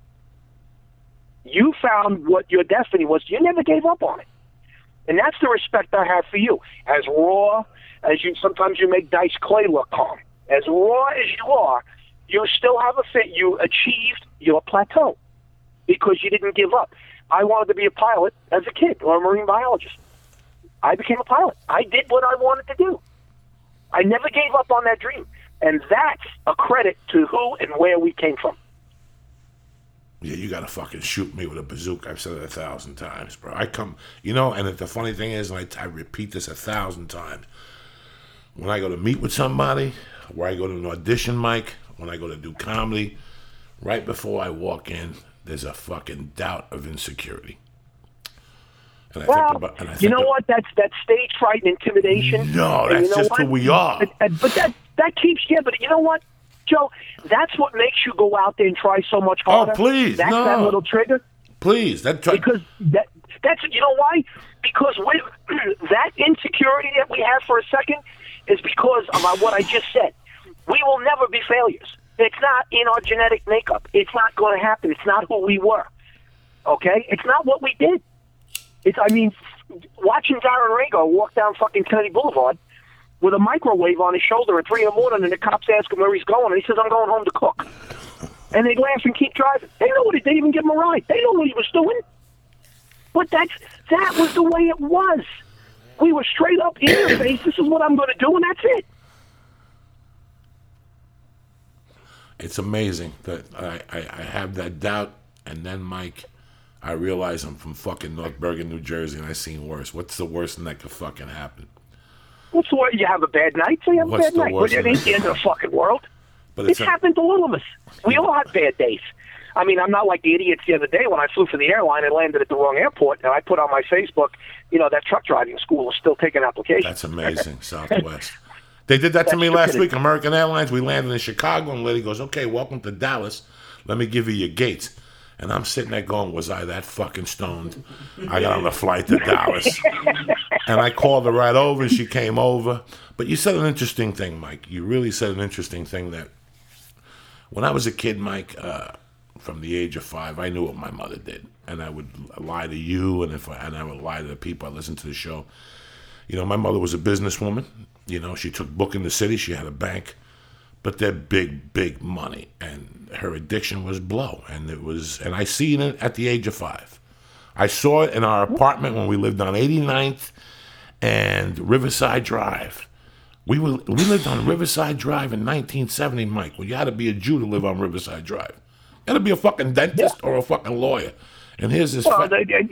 You found what your destiny was. You never gave up on it. And that's the respect I have for you. As raw as you, sometimes you make Dice Clay look calm. As raw as you are, you still have a fit. You achieved your plateau because you didn't give up. I wanted to be a pilot as a kid or a marine biologist. I became a pilot. I did what I wanted to do. I never gave up on that dream. And that's a credit to who and where we came from. Yeah, you gotta fucking shoot me with a bazooka. I've said it 1,000 times, bro. And the funny thing is, and I repeat this 1,000 times, when I go to meet with somebody, where I go to an audition mic, when I go to do comedy, right before I walk in, there's a fucking doubt of insecurity. And you know what? That's stage fright and intimidation. No, that's just who we are. But that keeps, but you know what, Joe? That's what makes you go out there and try so much harder. Oh, please, that's that little trigger. Please, because that's you know why? Because that insecurity that we have for a second is because of what I just said. We will never be failures. It's not in our genetic makeup. It's not going to happen. It's not who we were. Okay? It's not what we did. Watching Darren Rago walk down fucking Kennedy Boulevard with a microwave on his shoulder at 3 a.m. and the cops ask him where he's going, and he says, I'm going home to cook. And they laugh and keep driving. They know what they didn't even give him a ride. They know what he was doing. But that was the way it was. We were straight up in your face. This is what I'm going to do, and that's it. It's amazing that I have that doubt, and then, Mike, I realize I'm from fucking North Bergen, New Jersey, and I've seen worse. What's the worst thing that could fucking happen? What's the worst? You have a bad night, so you have a bad night. But it ain't the end of the fucking world. But it's happened to all of us. We all have bad days. I mean, I'm not like the idiots the other day when I flew for the airline and landed at the wrong airport, and I put on my Facebook, that truck driving school is still taking applications. That's amazing, Southwest. They did that to me last week. American Airlines, we landed in Chicago, and the lady goes, okay, welcome to Dallas. Let me give you your gates. And I'm sitting there going, was I that fucking stoned? I got on the flight to Dallas. And I called her right over, and she came over. But you said an interesting thing, Mike. You really said an interesting thing that when I was a kid, Mike, from the age of 5, I knew what my mother did. And I would lie to you, and I would lie to the people I listened to the show. My mother was a businesswoman. She took book in the city. She had a bank. But they're big, big money. And her addiction was blow. And I seen it at the age of 5. I saw it in our apartment when we lived on 89th and Riverside Drive. We lived on Riverside Drive in 1970, Mike. Well, you had to be a Jew to live on Riverside Drive. You had to be a fucking dentist or a fucking lawyer. And here's this.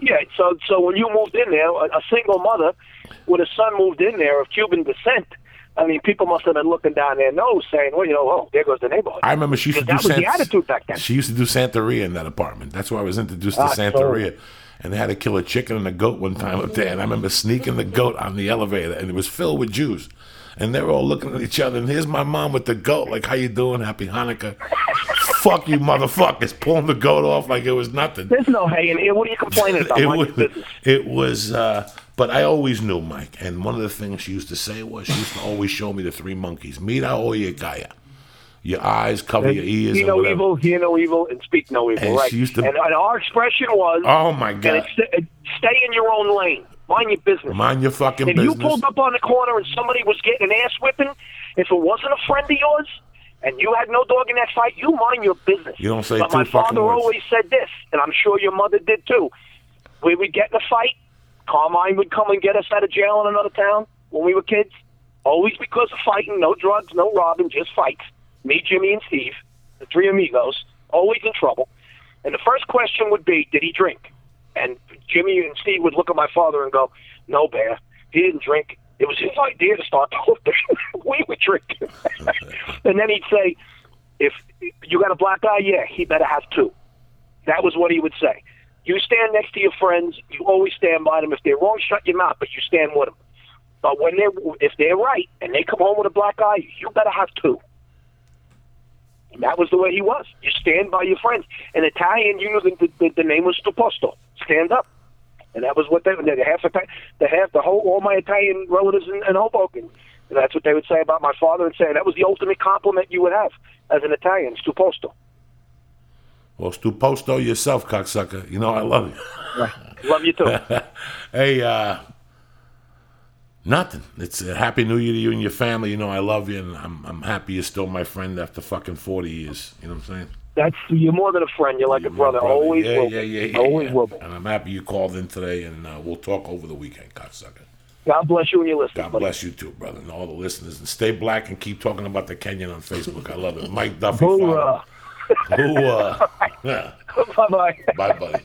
So when you moved in there, a single mother with a son moved in there of Cuban descent. I mean, people must have been looking down their nose saying, well, oh, there goes the neighborhood. I remember she used to do that was the attitude back then. She used to do Santeria in that apartment. That's where I was introduced to Santeria. And they had to kill a chicken and a goat one time up there. And I remember sneaking the goat on the elevator, and it was filled with Jews. And they were all looking at each other. And here's my mom with the goat, like, how you doing? Happy Hanukkah. Fuck you, motherfuckers. Pulling the goat off like it was nothing. There's no hay in here. What are you complaining about? It was, but I always knew, Mike. And one of the things she used to say was, she used to always show me the three monkeys. Mira oye calla. Your eyes cover your ears. See no evil, hear no evil, and speak no evil. And right. She used to, and our expression was, oh my God. Stay in your own lane. Mind your business. Mind your fucking business. If you pulled up on the corner and somebody was getting an ass whipping, if it wasn't a friend of yours, and you had no dog in that fight, you mind your business. You don't say but two my fucking father words. always said this, and I'm sure your mother did too. We would get in a fight. Carmine would come and get us out of jail in another town when we were kids. Always because of fighting. No drugs, no robbing, just fights. Me, Jimmy, and Steve, the three amigos, always in trouble. And the first question would be, did he drink? And Jimmy and Steve would look at my father and go, no, Bear, he didn't drink. It was his idea to start the whole thing. We were drinking. And then he'd say, if you got a black eye, yeah, he better have two. That was what he would say. You stand next to your friends. You always stand by them. If they're wrong, shut your mouth, but you stand with them. But if they're right and they come home with a black eye, you better have two. And that was the way he was. You stand by your friends. In Italian, you knew the name was sto posto. Stand up. And that was what all my Italian relatives in Hoboken. And that's what they would say about my father and say that was the ultimate compliment you would have as an Italian, sto posto. Well, sto posto yourself, cocksucker. You know I love you. Right. Love you too. Hey, nothing. It's a happy New Year to you and your family. You know I love you, and I'm happy you're still my friend after fucking 40 years. You know what I'm saying? You're more than a friend. You're like a brother. Always will be. Always will be. And I'm happy you called in today, and we'll talk over the weekend, cocksucker. God bless you and your listeners. God bless you too, brother, and all the listeners. And stay black and keep talking about the Kenyan on Facebook. I love it. Mike Duffy. Hoorah. Hoorah. Yeah. Bye-bye. Bye, buddy.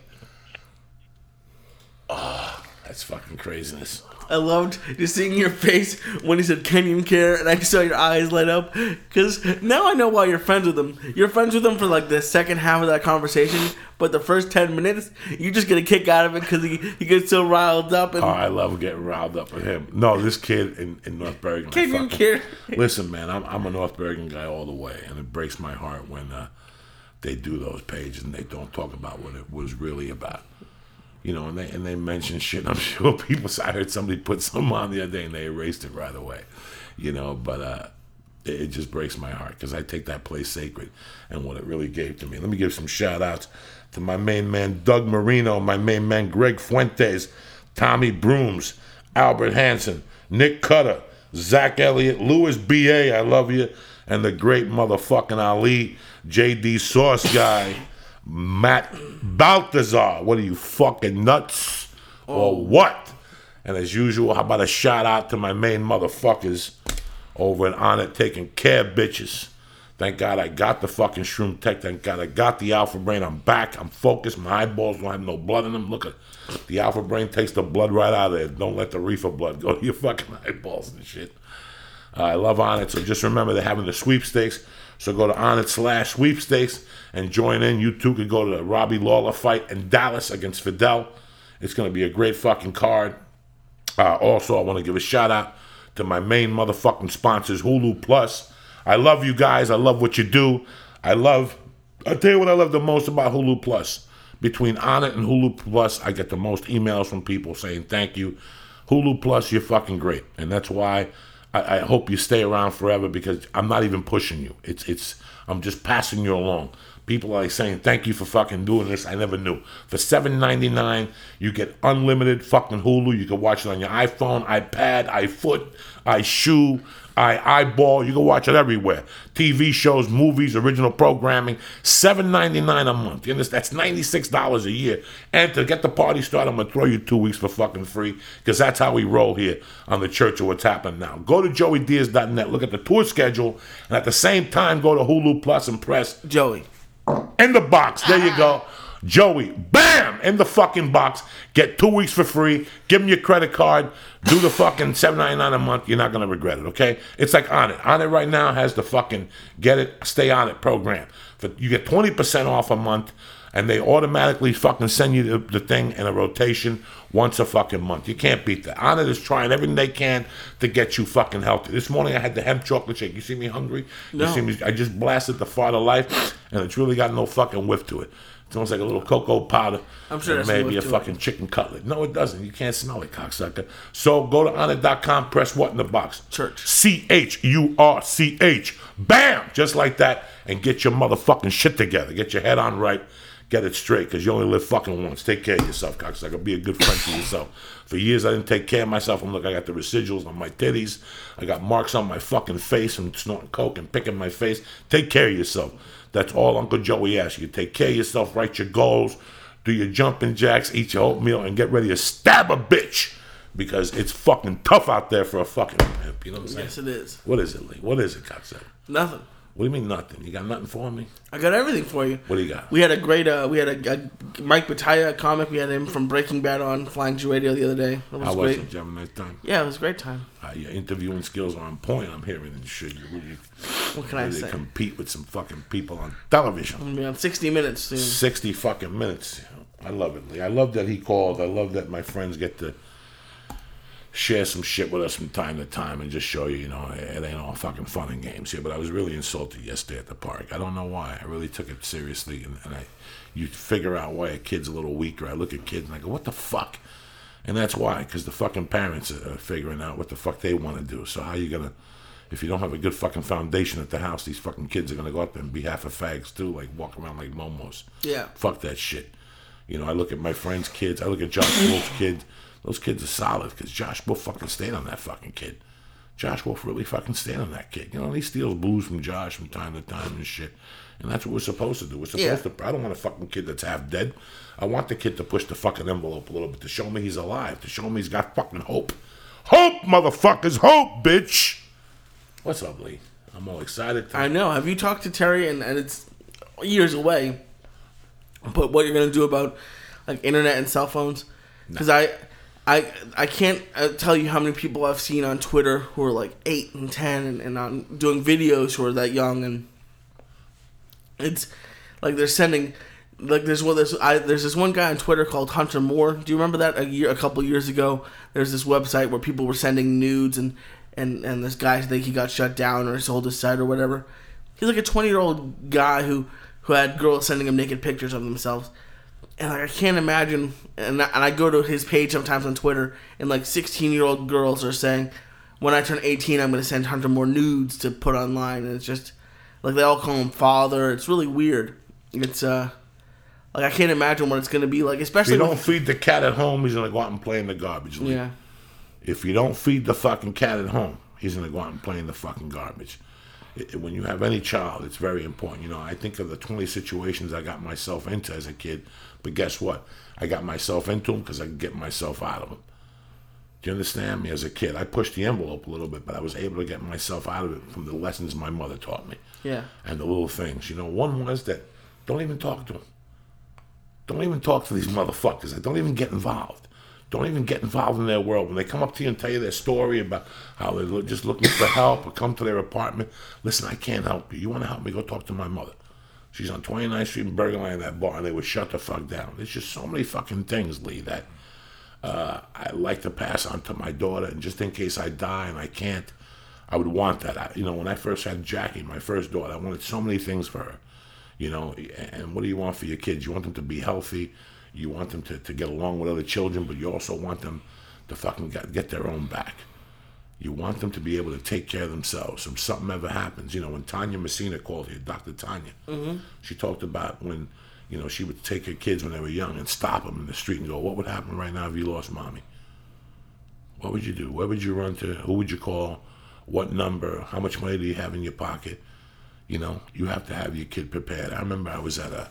Oh, that's fucking craziness. I loved just seeing your face when he said Kenyan Care, and I saw your eyes light up. Because now I know why you're friends with him. You're friends with him for like the second half of that conversation, but the first 10 minutes, you just get a kick out of it because he gets so riled up. And I love getting riled up with him. No, this kid in North Bergen. Kenyan Care. Listen, man, I'm a North Bergen guy all the way, and it breaks my heart when they do those pages and they don't talk about what it was really about. You know, and they mention shit. I'm sure I heard somebody put something on the other day and they erased it right away. You know, but it just breaks my heart because I take that place sacred and what it really gave to me. Let me give some shout outs to my main man Doug Marino, my main man Greg Fuentes, Tommy Brooms, Albert Hansen, Nick Cutter, Zach Elliott, Louis B.A., I love you, and the great motherfucking Ali, J.D. Sauce guy, Matt Balthazar. What are you, fucking nuts or what? And as usual, how about a shout out to my main motherfuckers over at On It taking care, bitches. Thank God I got the fucking Shroom Tech. Thank God I got the Alpha Brain. I'm back. I'm focused. My eyeballs don't have no blood in them. Look at the Alpha Brain takes the blood right out of there. Don't let the reefer blood go to your fucking eyeballs and shit. I love On It. So just remember they're having the sweepstakes. So go to OnIt/sweepstakes and join in. You too could go to the Robbie Lawler fight in Dallas against Fidel. It's going to be a great fucking card. Also, I want to give a shout out to my main motherfucking sponsors, Hulu Plus. I love you guys. I love what you do. I'll tell you what I love the most about Hulu Plus. Between On It and Hulu Plus, I get the most emails from people saying thank you. Hulu Plus, you're fucking great. And that's why I hope you stay around forever because I'm not even pushing you. I'm just passing you along. People are like saying, thank you for fucking doing this. I never knew. For $7.99, you get unlimited fucking Hulu. You can watch it on your iPhone, iPad, iFoot, iShoe, iBall. You can watch it everywhere. TV shows, movies, original programming. $7.99 a month. You understand? That's $96 a year. And to get the party started, I'm going to throw you 2 weeks for fucking free because that's how we roll here on the Church of What's Happening Now. Go to joeydiaz.net, look at the tour schedule, and at the same time, go to Hulu Plus and press Joey in the box. There you go. Joey, bam, in the fucking box. Get 2 weeks for free. Give them your credit card. Do the fucking $7.99 a month. You're not going to regret it, okay? It's like On It. On It right now has the fucking Get It, Stay On It program. You get 20% off a month, and they automatically fucking send you the thing in a rotation once a fucking month. You can't beat that. On It is trying everything they can to get you fucking healthy. This morning I had the hemp chocolate shake. You see me hungry? No. You see me? I just blasted the Fart of Life, and it's really got no fucking whiff to it. It's almost like a little cocoa powder. I'm sure and there's maybe a some whiff to fucking chicken cutlet. No, it doesn't. You can't smell it, cocksucker. So go to onit.com, press what in the box? Church. CHURCH. Bam! Just like that, and get your motherfucking shit together. Get your head on right. Get it straight, because you only live fucking once. Take care of yourself, cocksucker. Be a good friend to yourself. For years, I didn't take care of myself. And look, I got the residuals on my titties. I got marks on my fucking face from snorting coke and picking my face. Take care of yourself. That's all Uncle Joey asks you. Take care of yourself, write your goals, do your jumping jacks, eat your oatmeal, and get ready to stab a bitch, because it's fucking tough out there for a fucking pimp. You know what I'm saying? Yes, it is. What is it, Lee? What is it, cocksucker? Nothing. What do you mean nothing? You got nothing for me? I got everything for you. What do you got? We had a great, we had a Mike Battaglia comic. We had him from Breaking Bad on Flying G Radio the other day. It was How great. was it? Did you have a nice time? Yeah, it was a great time. Your interviewing skills are on point. I'm hearing and shit. You really, What can I say? compete with some fucking people on television. I'm gonna be on 60 Minutes soon. 60 fucking minutes. I love it, Lee. I love that he called. I love that my friends get to share some shit with us from time to time and just show you, you know, it ain't all fucking fun and games here. But I was really insulted yesterday at the park. I don't know why. I really took it seriously. And you figure out why a kid's a little weaker. I look at kids and I go, what the fuck? And that's why, because the fucking parents are figuring out what the fuck they want to do. So how you going to, if you don't have a good fucking foundation at the house, these fucking kids are going to go up there and be half a fags too, like walk around like momos. Yeah. Fuck that shit. You know, I look at my friends' kids. I look at Josh Wolf's kids. Those kids are solid, because Josh Wolf fucking stayed on that fucking kid. Josh Wolf really fucking stayed on that kid. You know, he steals booze from Josh from time to time and shit. And that's what we're supposed to do. We're supposed to. I don't want a fucking kid that's half dead. I want the kid to push the fucking envelope a little bit, to show me he's alive, to show me he's got fucking hope. Hope, motherfuckers, hope, bitch. What's up, Lee? I'm all excited. I know. Have you talked to Terry? And it's years away. But what you're gonna do about like internet and cell phones? Because I can't tell you how many people I've seen on Twitter who are like 8 and 10 and on doing videos who are that young, and it's like they're sending like there's this one guy on Twitter called Hunter Moore. Do you remember that a couple years ago? There's this website where people were sending nudes and this guy, I think he got shut down or sold his site or whatever. He's like a 20-year-old guy who had girls sending him naked pictures of themselves. And like, I can't imagine, and I go to his page sometimes on Twitter, and like 16-year-old girls are saying, when I turn 18, I'm going to send Hunter more nudes to put online. And it's just, like, they all call him father. It's really weird. It's, like, I can't imagine what it's going to be like, especially if you don't feed the cat at home, he's going to go out and play in the garbage. Lee. Yeah. If you don't feed the fucking cat at home, he's going to go out and play in the fucking garbage. When you have any child, it's very important. You know, I think of the 20 situations I got myself into as a kid, but guess what? I got myself into them because I could get myself out of them. Do you understand me? As a kid, I pushed the envelope a little bit, but I was able to get myself out of it from the lessons my mother taught me. Yeah. And the little things. You know, one was that don't even talk to them. Don't even talk to these motherfuckers. Don't even get involved. Don't even get involved in their world. When they come up to you and tell you their story about how they're just looking for help or come to their apartment, listen, I can't help you. You want to help me? Go talk to my mother. She's on 29th Street in Burger Line, that bar, and they would shut the fuck down. There's just so many fucking things, Lee, that I like to pass on to my daughter. And just in case I die and I can't, I would want that. When I first had Jackie, my first daughter, I wanted so many things for her. You know, and what do you want for your kids? You want them to be healthy. You want them to get along with other children, but you also want them to fucking get their own back. You want them to be able to take care of themselves. If something ever happens, when Tanya Messina called here, Dr. Tanya, she talked about when, she would take her kids when they were young and stop them in the street and go, what would happen right now if you lost mommy? What would you do? Where would you run to? Who would you call? What number? How much money do you have in your pocket? You have to have your kid prepared. I remember I was at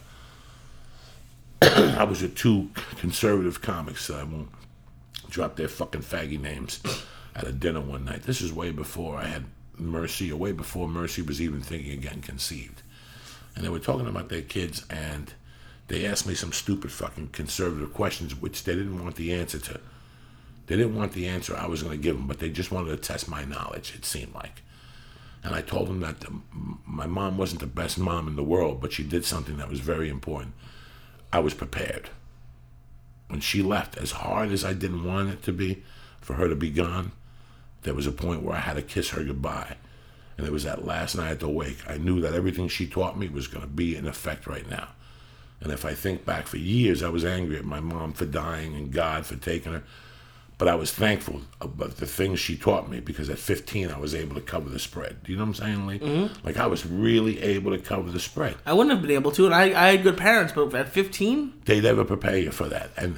two conservative comics, I won't drop their fucking faggy names, at a dinner one night. This is way before I had Mercy, or way before Mercy was even thinking of getting conceived. And they were talking about their kids, and They asked me some stupid fucking conservative questions, which they didn't want the answer to. They didn't want the answer I was going to give them, but they just wanted to test my knowledge, it seemed like. And I told them that my mom wasn't the best mom in the world, but she did something that was very important. I was prepared. When she left, as hard as I didn't want it to be for her to be gone, there was a point where I had to kiss her goodbye. And it was that last night at the wake. I knew that everything she taught me was going to be in effect right now. And if I think back, for years I was angry at my mom for dying and God for taking her. But I was thankful about the things she taught me, because at 15 I was able to cover the spread. Do you know what I'm saying, Lee? Mm-hmm. Like, I was really able to cover the spread. I wouldn't have been able to, and I had good parents, but at 15? They never prepare you for that. And,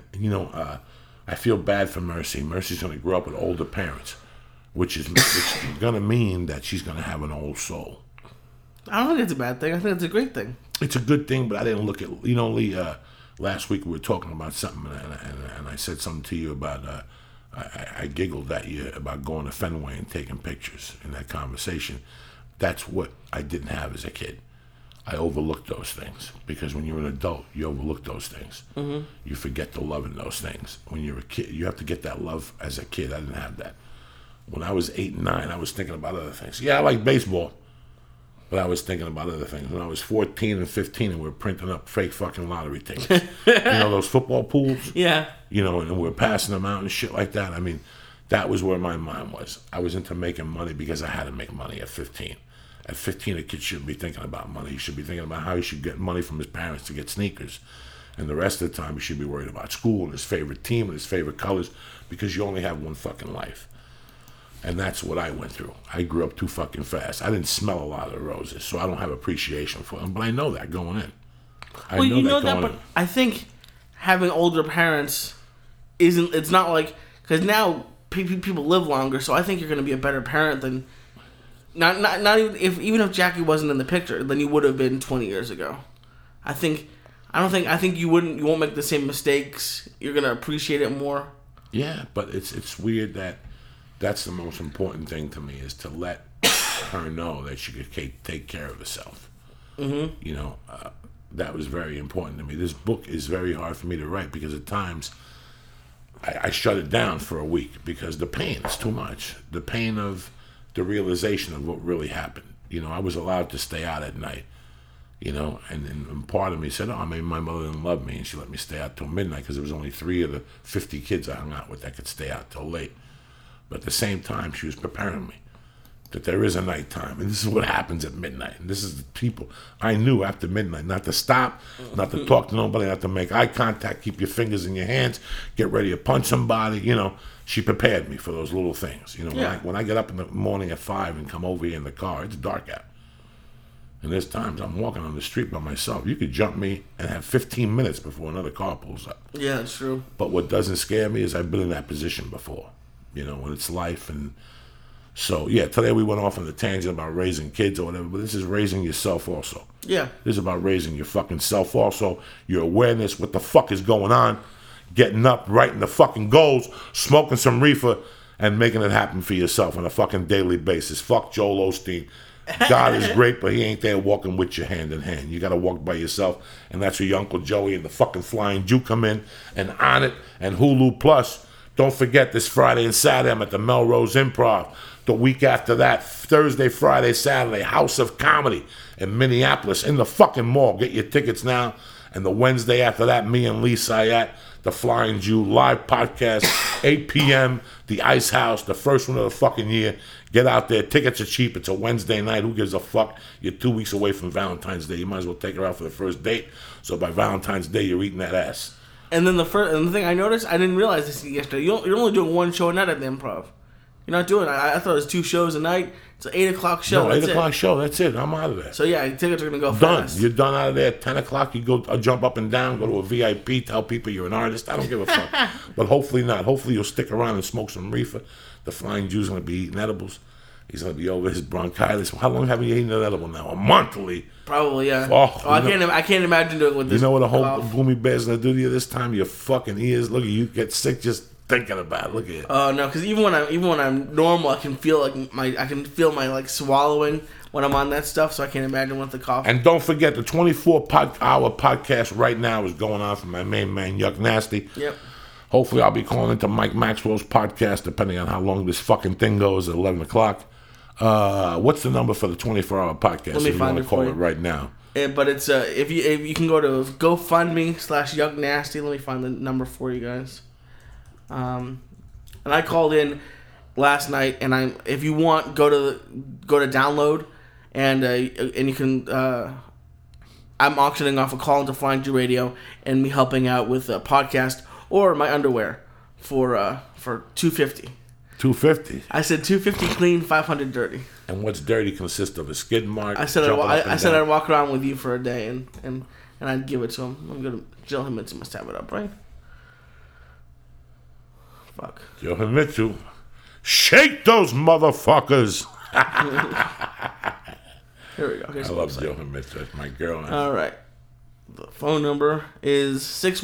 I feel bad for Mercy. Mercy's going to grow up with older parents, which is going to mean that she's going to have an old soul. I don't think it's a bad thing. I think it's a great thing. It's a good thing, but I didn't look at... Lee, last week we were talking about something, and I said something to you about... I giggled at you about going to Fenway and taking pictures in that conversation. That's what I didn't have as a kid. I overlooked those things, because when you're an adult, you overlook those things. Mm-hmm. You forget to love in those things. When you're a kid, you have to get that love as a kid. I didn't have that. When I was 8 and 9, I was thinking about other things. Yeah, I like baseball, but I was thinking about other things. When I was 14 and 15 and we were printing up fake fucking lottery tickets. Those football pools? Yeah. And we were passing them out and shit like that. I mean, that was where my mind was. I was into making money because I had to make money at 15. At 15, a kid shouldn't be thinking about money. He should be thinking about how he should get money from his parents to get sneakers. And the rest of the time, he should be worried about school and his favorite team and his favorite colors, because you only have one fucking life. And that's what I went through. I grew up too fucking fast. I didn't smell a lot of roses, so I don't have appreciation for them. But I know that going in. Well, you know that, but I think having older parents it's not like, because now people live longer, so I think you're going to be a better parent than, not even if Jackie wasn't in the picture, than you would have been 20 years ago. I think you won't make the same mistakes. You're going to appreciate it more. Yeah, but it's weird that's the most important thing to me, is to let her know that she could take care of herself. Mm-hmm. That was very important to me. This book is very hard for me to write, because at times I shut it down for a week, because the pain is too much. The pain of the realization of what really happened. I was allowed to stay out at night, and part of me said, maybe my mother didn't love me, and she let me stay out till midnight, because there was only 3 of the 50 kids I hung out with that could stay out till late. But at the same time, she was preparing me that there is a nighttime, and this is what happens at midnight. And this is the people I knew after midnight, not to stop, not to talk to nobody, not to make eye contact, keep your fingers in your hands, get ready to punch somebody. She prepared me for those little things. When I get up in the morning at 5 and come over here in the car, it's dark out. And there's times I'm walking on the street by myself. You could jump me and have 15 minutes before another car pulls up. Yeah, that's true. But what doesn't scare me is I've been in that position before. When it's life. And so, yeah, today we went off on the tangent about raising kids or whatever, but this is raising yourself also. Yeah. This is about raising your fucking self also, your awareness, what the fuck is going on, getting up, writing the fucking goals, smoking some reefer, and making it happen for yourself on a fucking daily basis. Fuck Joel Osteen. God is great, but he ain't there walking with you hand in hand. You got to walk by yourself, and that's where your Uncle Joey and the fucking Flying Jew come in, and On It, and Hulu Plus. Don't forget, this Friday and Saturday, I'm at the Melrose Improv. The week after that, Thursday, Friday, Saturday, House of Comedy in Minneapolis in the fucking mall. Get your tickets now. And the Wednesday after that, me and Lee Sayat, the Flying Jew live podcast, 8 p.m., the Ice House, the first one of the fucking year. Get out there. Tickets are cheap. It's a Wednesday night. Who gives a fuck? You're 2 weeks away from Valentine's Day. You might as well take her out for the first date. So by Valentine's Day, you're eating that ass. And then the thing I noticed, I didn't realize this yesterday. You're only doing one show a night at the Improv. You're not doing. I thought it was 2 shows a night. It's an 8:00 show. No, 8:00 show. That's it. I'm out of there. So yeah, tickets are gonna go done. fast. You're done out of there. At 10:00, you go jump up and down, go to a VIP, tell people you're an artist. I don't give a fuck. But hopefully not. Hopefully you'll stick around and smoke some reefer. The Flying Jew's gonna be eating edibles. He's gonna be over his bronchitis. How long have you eaten an edible now? A monthly. Probably, yeah. I can't imagine doing it with this. You know what a whole Boomy Bear's gonna do to you this time? Your fucking ears. Look at you, get sick just thinking about it. Look at it. Oh no, because even when I'm normal, I can feel my like swallowing when I'm on that stuff, so I can't imagine with the coffee. And don't forget, the 24-hour podcast right now is going on for my main man, Yuck Nasty. Yep. Hopefully, I'll be calling into Mike Maxwell's podcast, depending on how long this fucking thing goes at 11 o'clock. What's the number for the 24-hour podcast? Let me find it call for you. it right now. But it's if you can go to GoFundMe/Yuck Nasty. Let me find the number for you guys. And I called in last night, and if you want, go to download, and you can. I'm auctioning off a call into Flying Jew Radio and me helping out with a podcast or my underwear for $250. $250. I said $250 clean, $500 dirty. And what's dirty consists of a skid mark. I said I'd walk around with you for a day and I'd give it to him. I'm gonna Joe Himitsu must have it up, right? Fuck. Joe Himitsu, shake those motherfuckers. Here we go. Here's I love Joe Himitsu. That's my girl. All right. The phone number is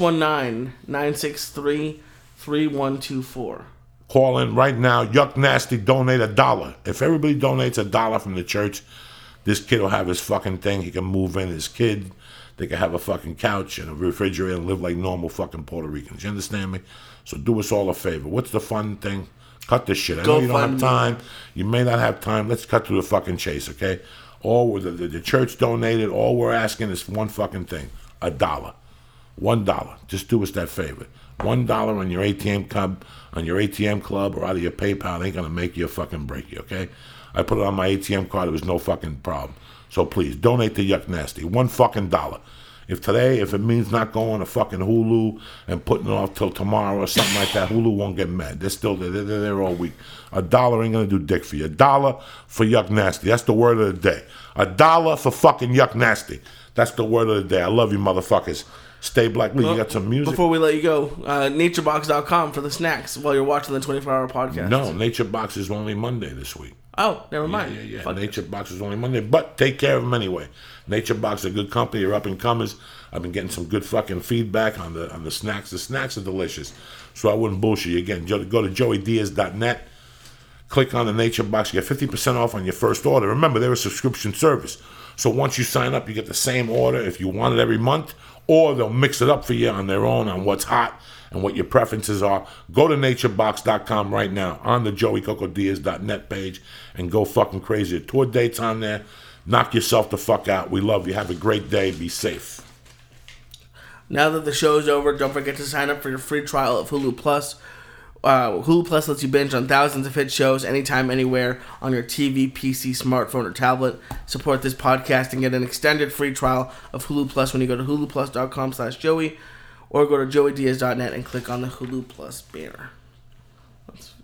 619-963-3124. Call in right now. Yuck Nasty, donate $1. If everybody donates $1 from the church, this kid will have his fucking thing. He can move in his kid. They can have a fucking couch and a refrigerator and live like normal fucking Puerto Ricans. You understand me? So do us all a favor. What's the fun thing? Cut this shit. I know you don't have time. You may not have time. Let's cut to the fucking chase, okay? All the church donated. All we're asking is one fucking thing: $1. $1. Just do us that favor. $1 on your ATM club, or out of your PayPal ain't gonna make you or fucking break you. Okay? I put it on my ATM card. There was no fucking problem. So please donate to Yuck Nasty. $1 fucking. If it means not going to fucking Hulu and putting it off till tomorrow or something like that, Hulu won't get mad. They're still there. They're there all week. $1 ain't gonna do dick for you. $1 for Yuck Nasty. That's the word of the day. $1 for fucking Yuck Nasty. That's the word of the day. I love you, motherfuckers. Stay black. Lee, you got some music? Before we let you go, naturebox.com for the snacks while you're watching the 24-hour podcast. No, NatureBox is only Monday this week. Oh, never mind. Yeah. NatureBox is only Monday, but take care of them anyway. NatureBox is a good company. You're up and comers. I've been getting some good fucking feedback on the snacks. The snacks are delicious, so I wouldn't bullshit you. Again, go to joeydiaz.net. Click on the NatureBox. You get 50% off on your first order. Remember, they're a subscription service, so once you sign up, you get the same order if you want it every month, or they'll mix it up for you on their own on what's hot and what your preferences are. Go to naturebox.com right now on the joeycocodiaz.net page and go fucking crazy. Tour dates on there. Knock yourself the fuck out. We love you. Have a great day. Be safe. Now that the show's over, don't forget to sign up for your free trial of Hulu Plus. Hulu Plus lets you binge on thousands of hit shows anytime, anywhere on your TV, PC, smartphone, or tablet. Support this podcast and get an extended free trial of Hulu Plus when you go to huluplus.com/Joey or go to joeydiaz.net and click on the Hulu Plus banner. That's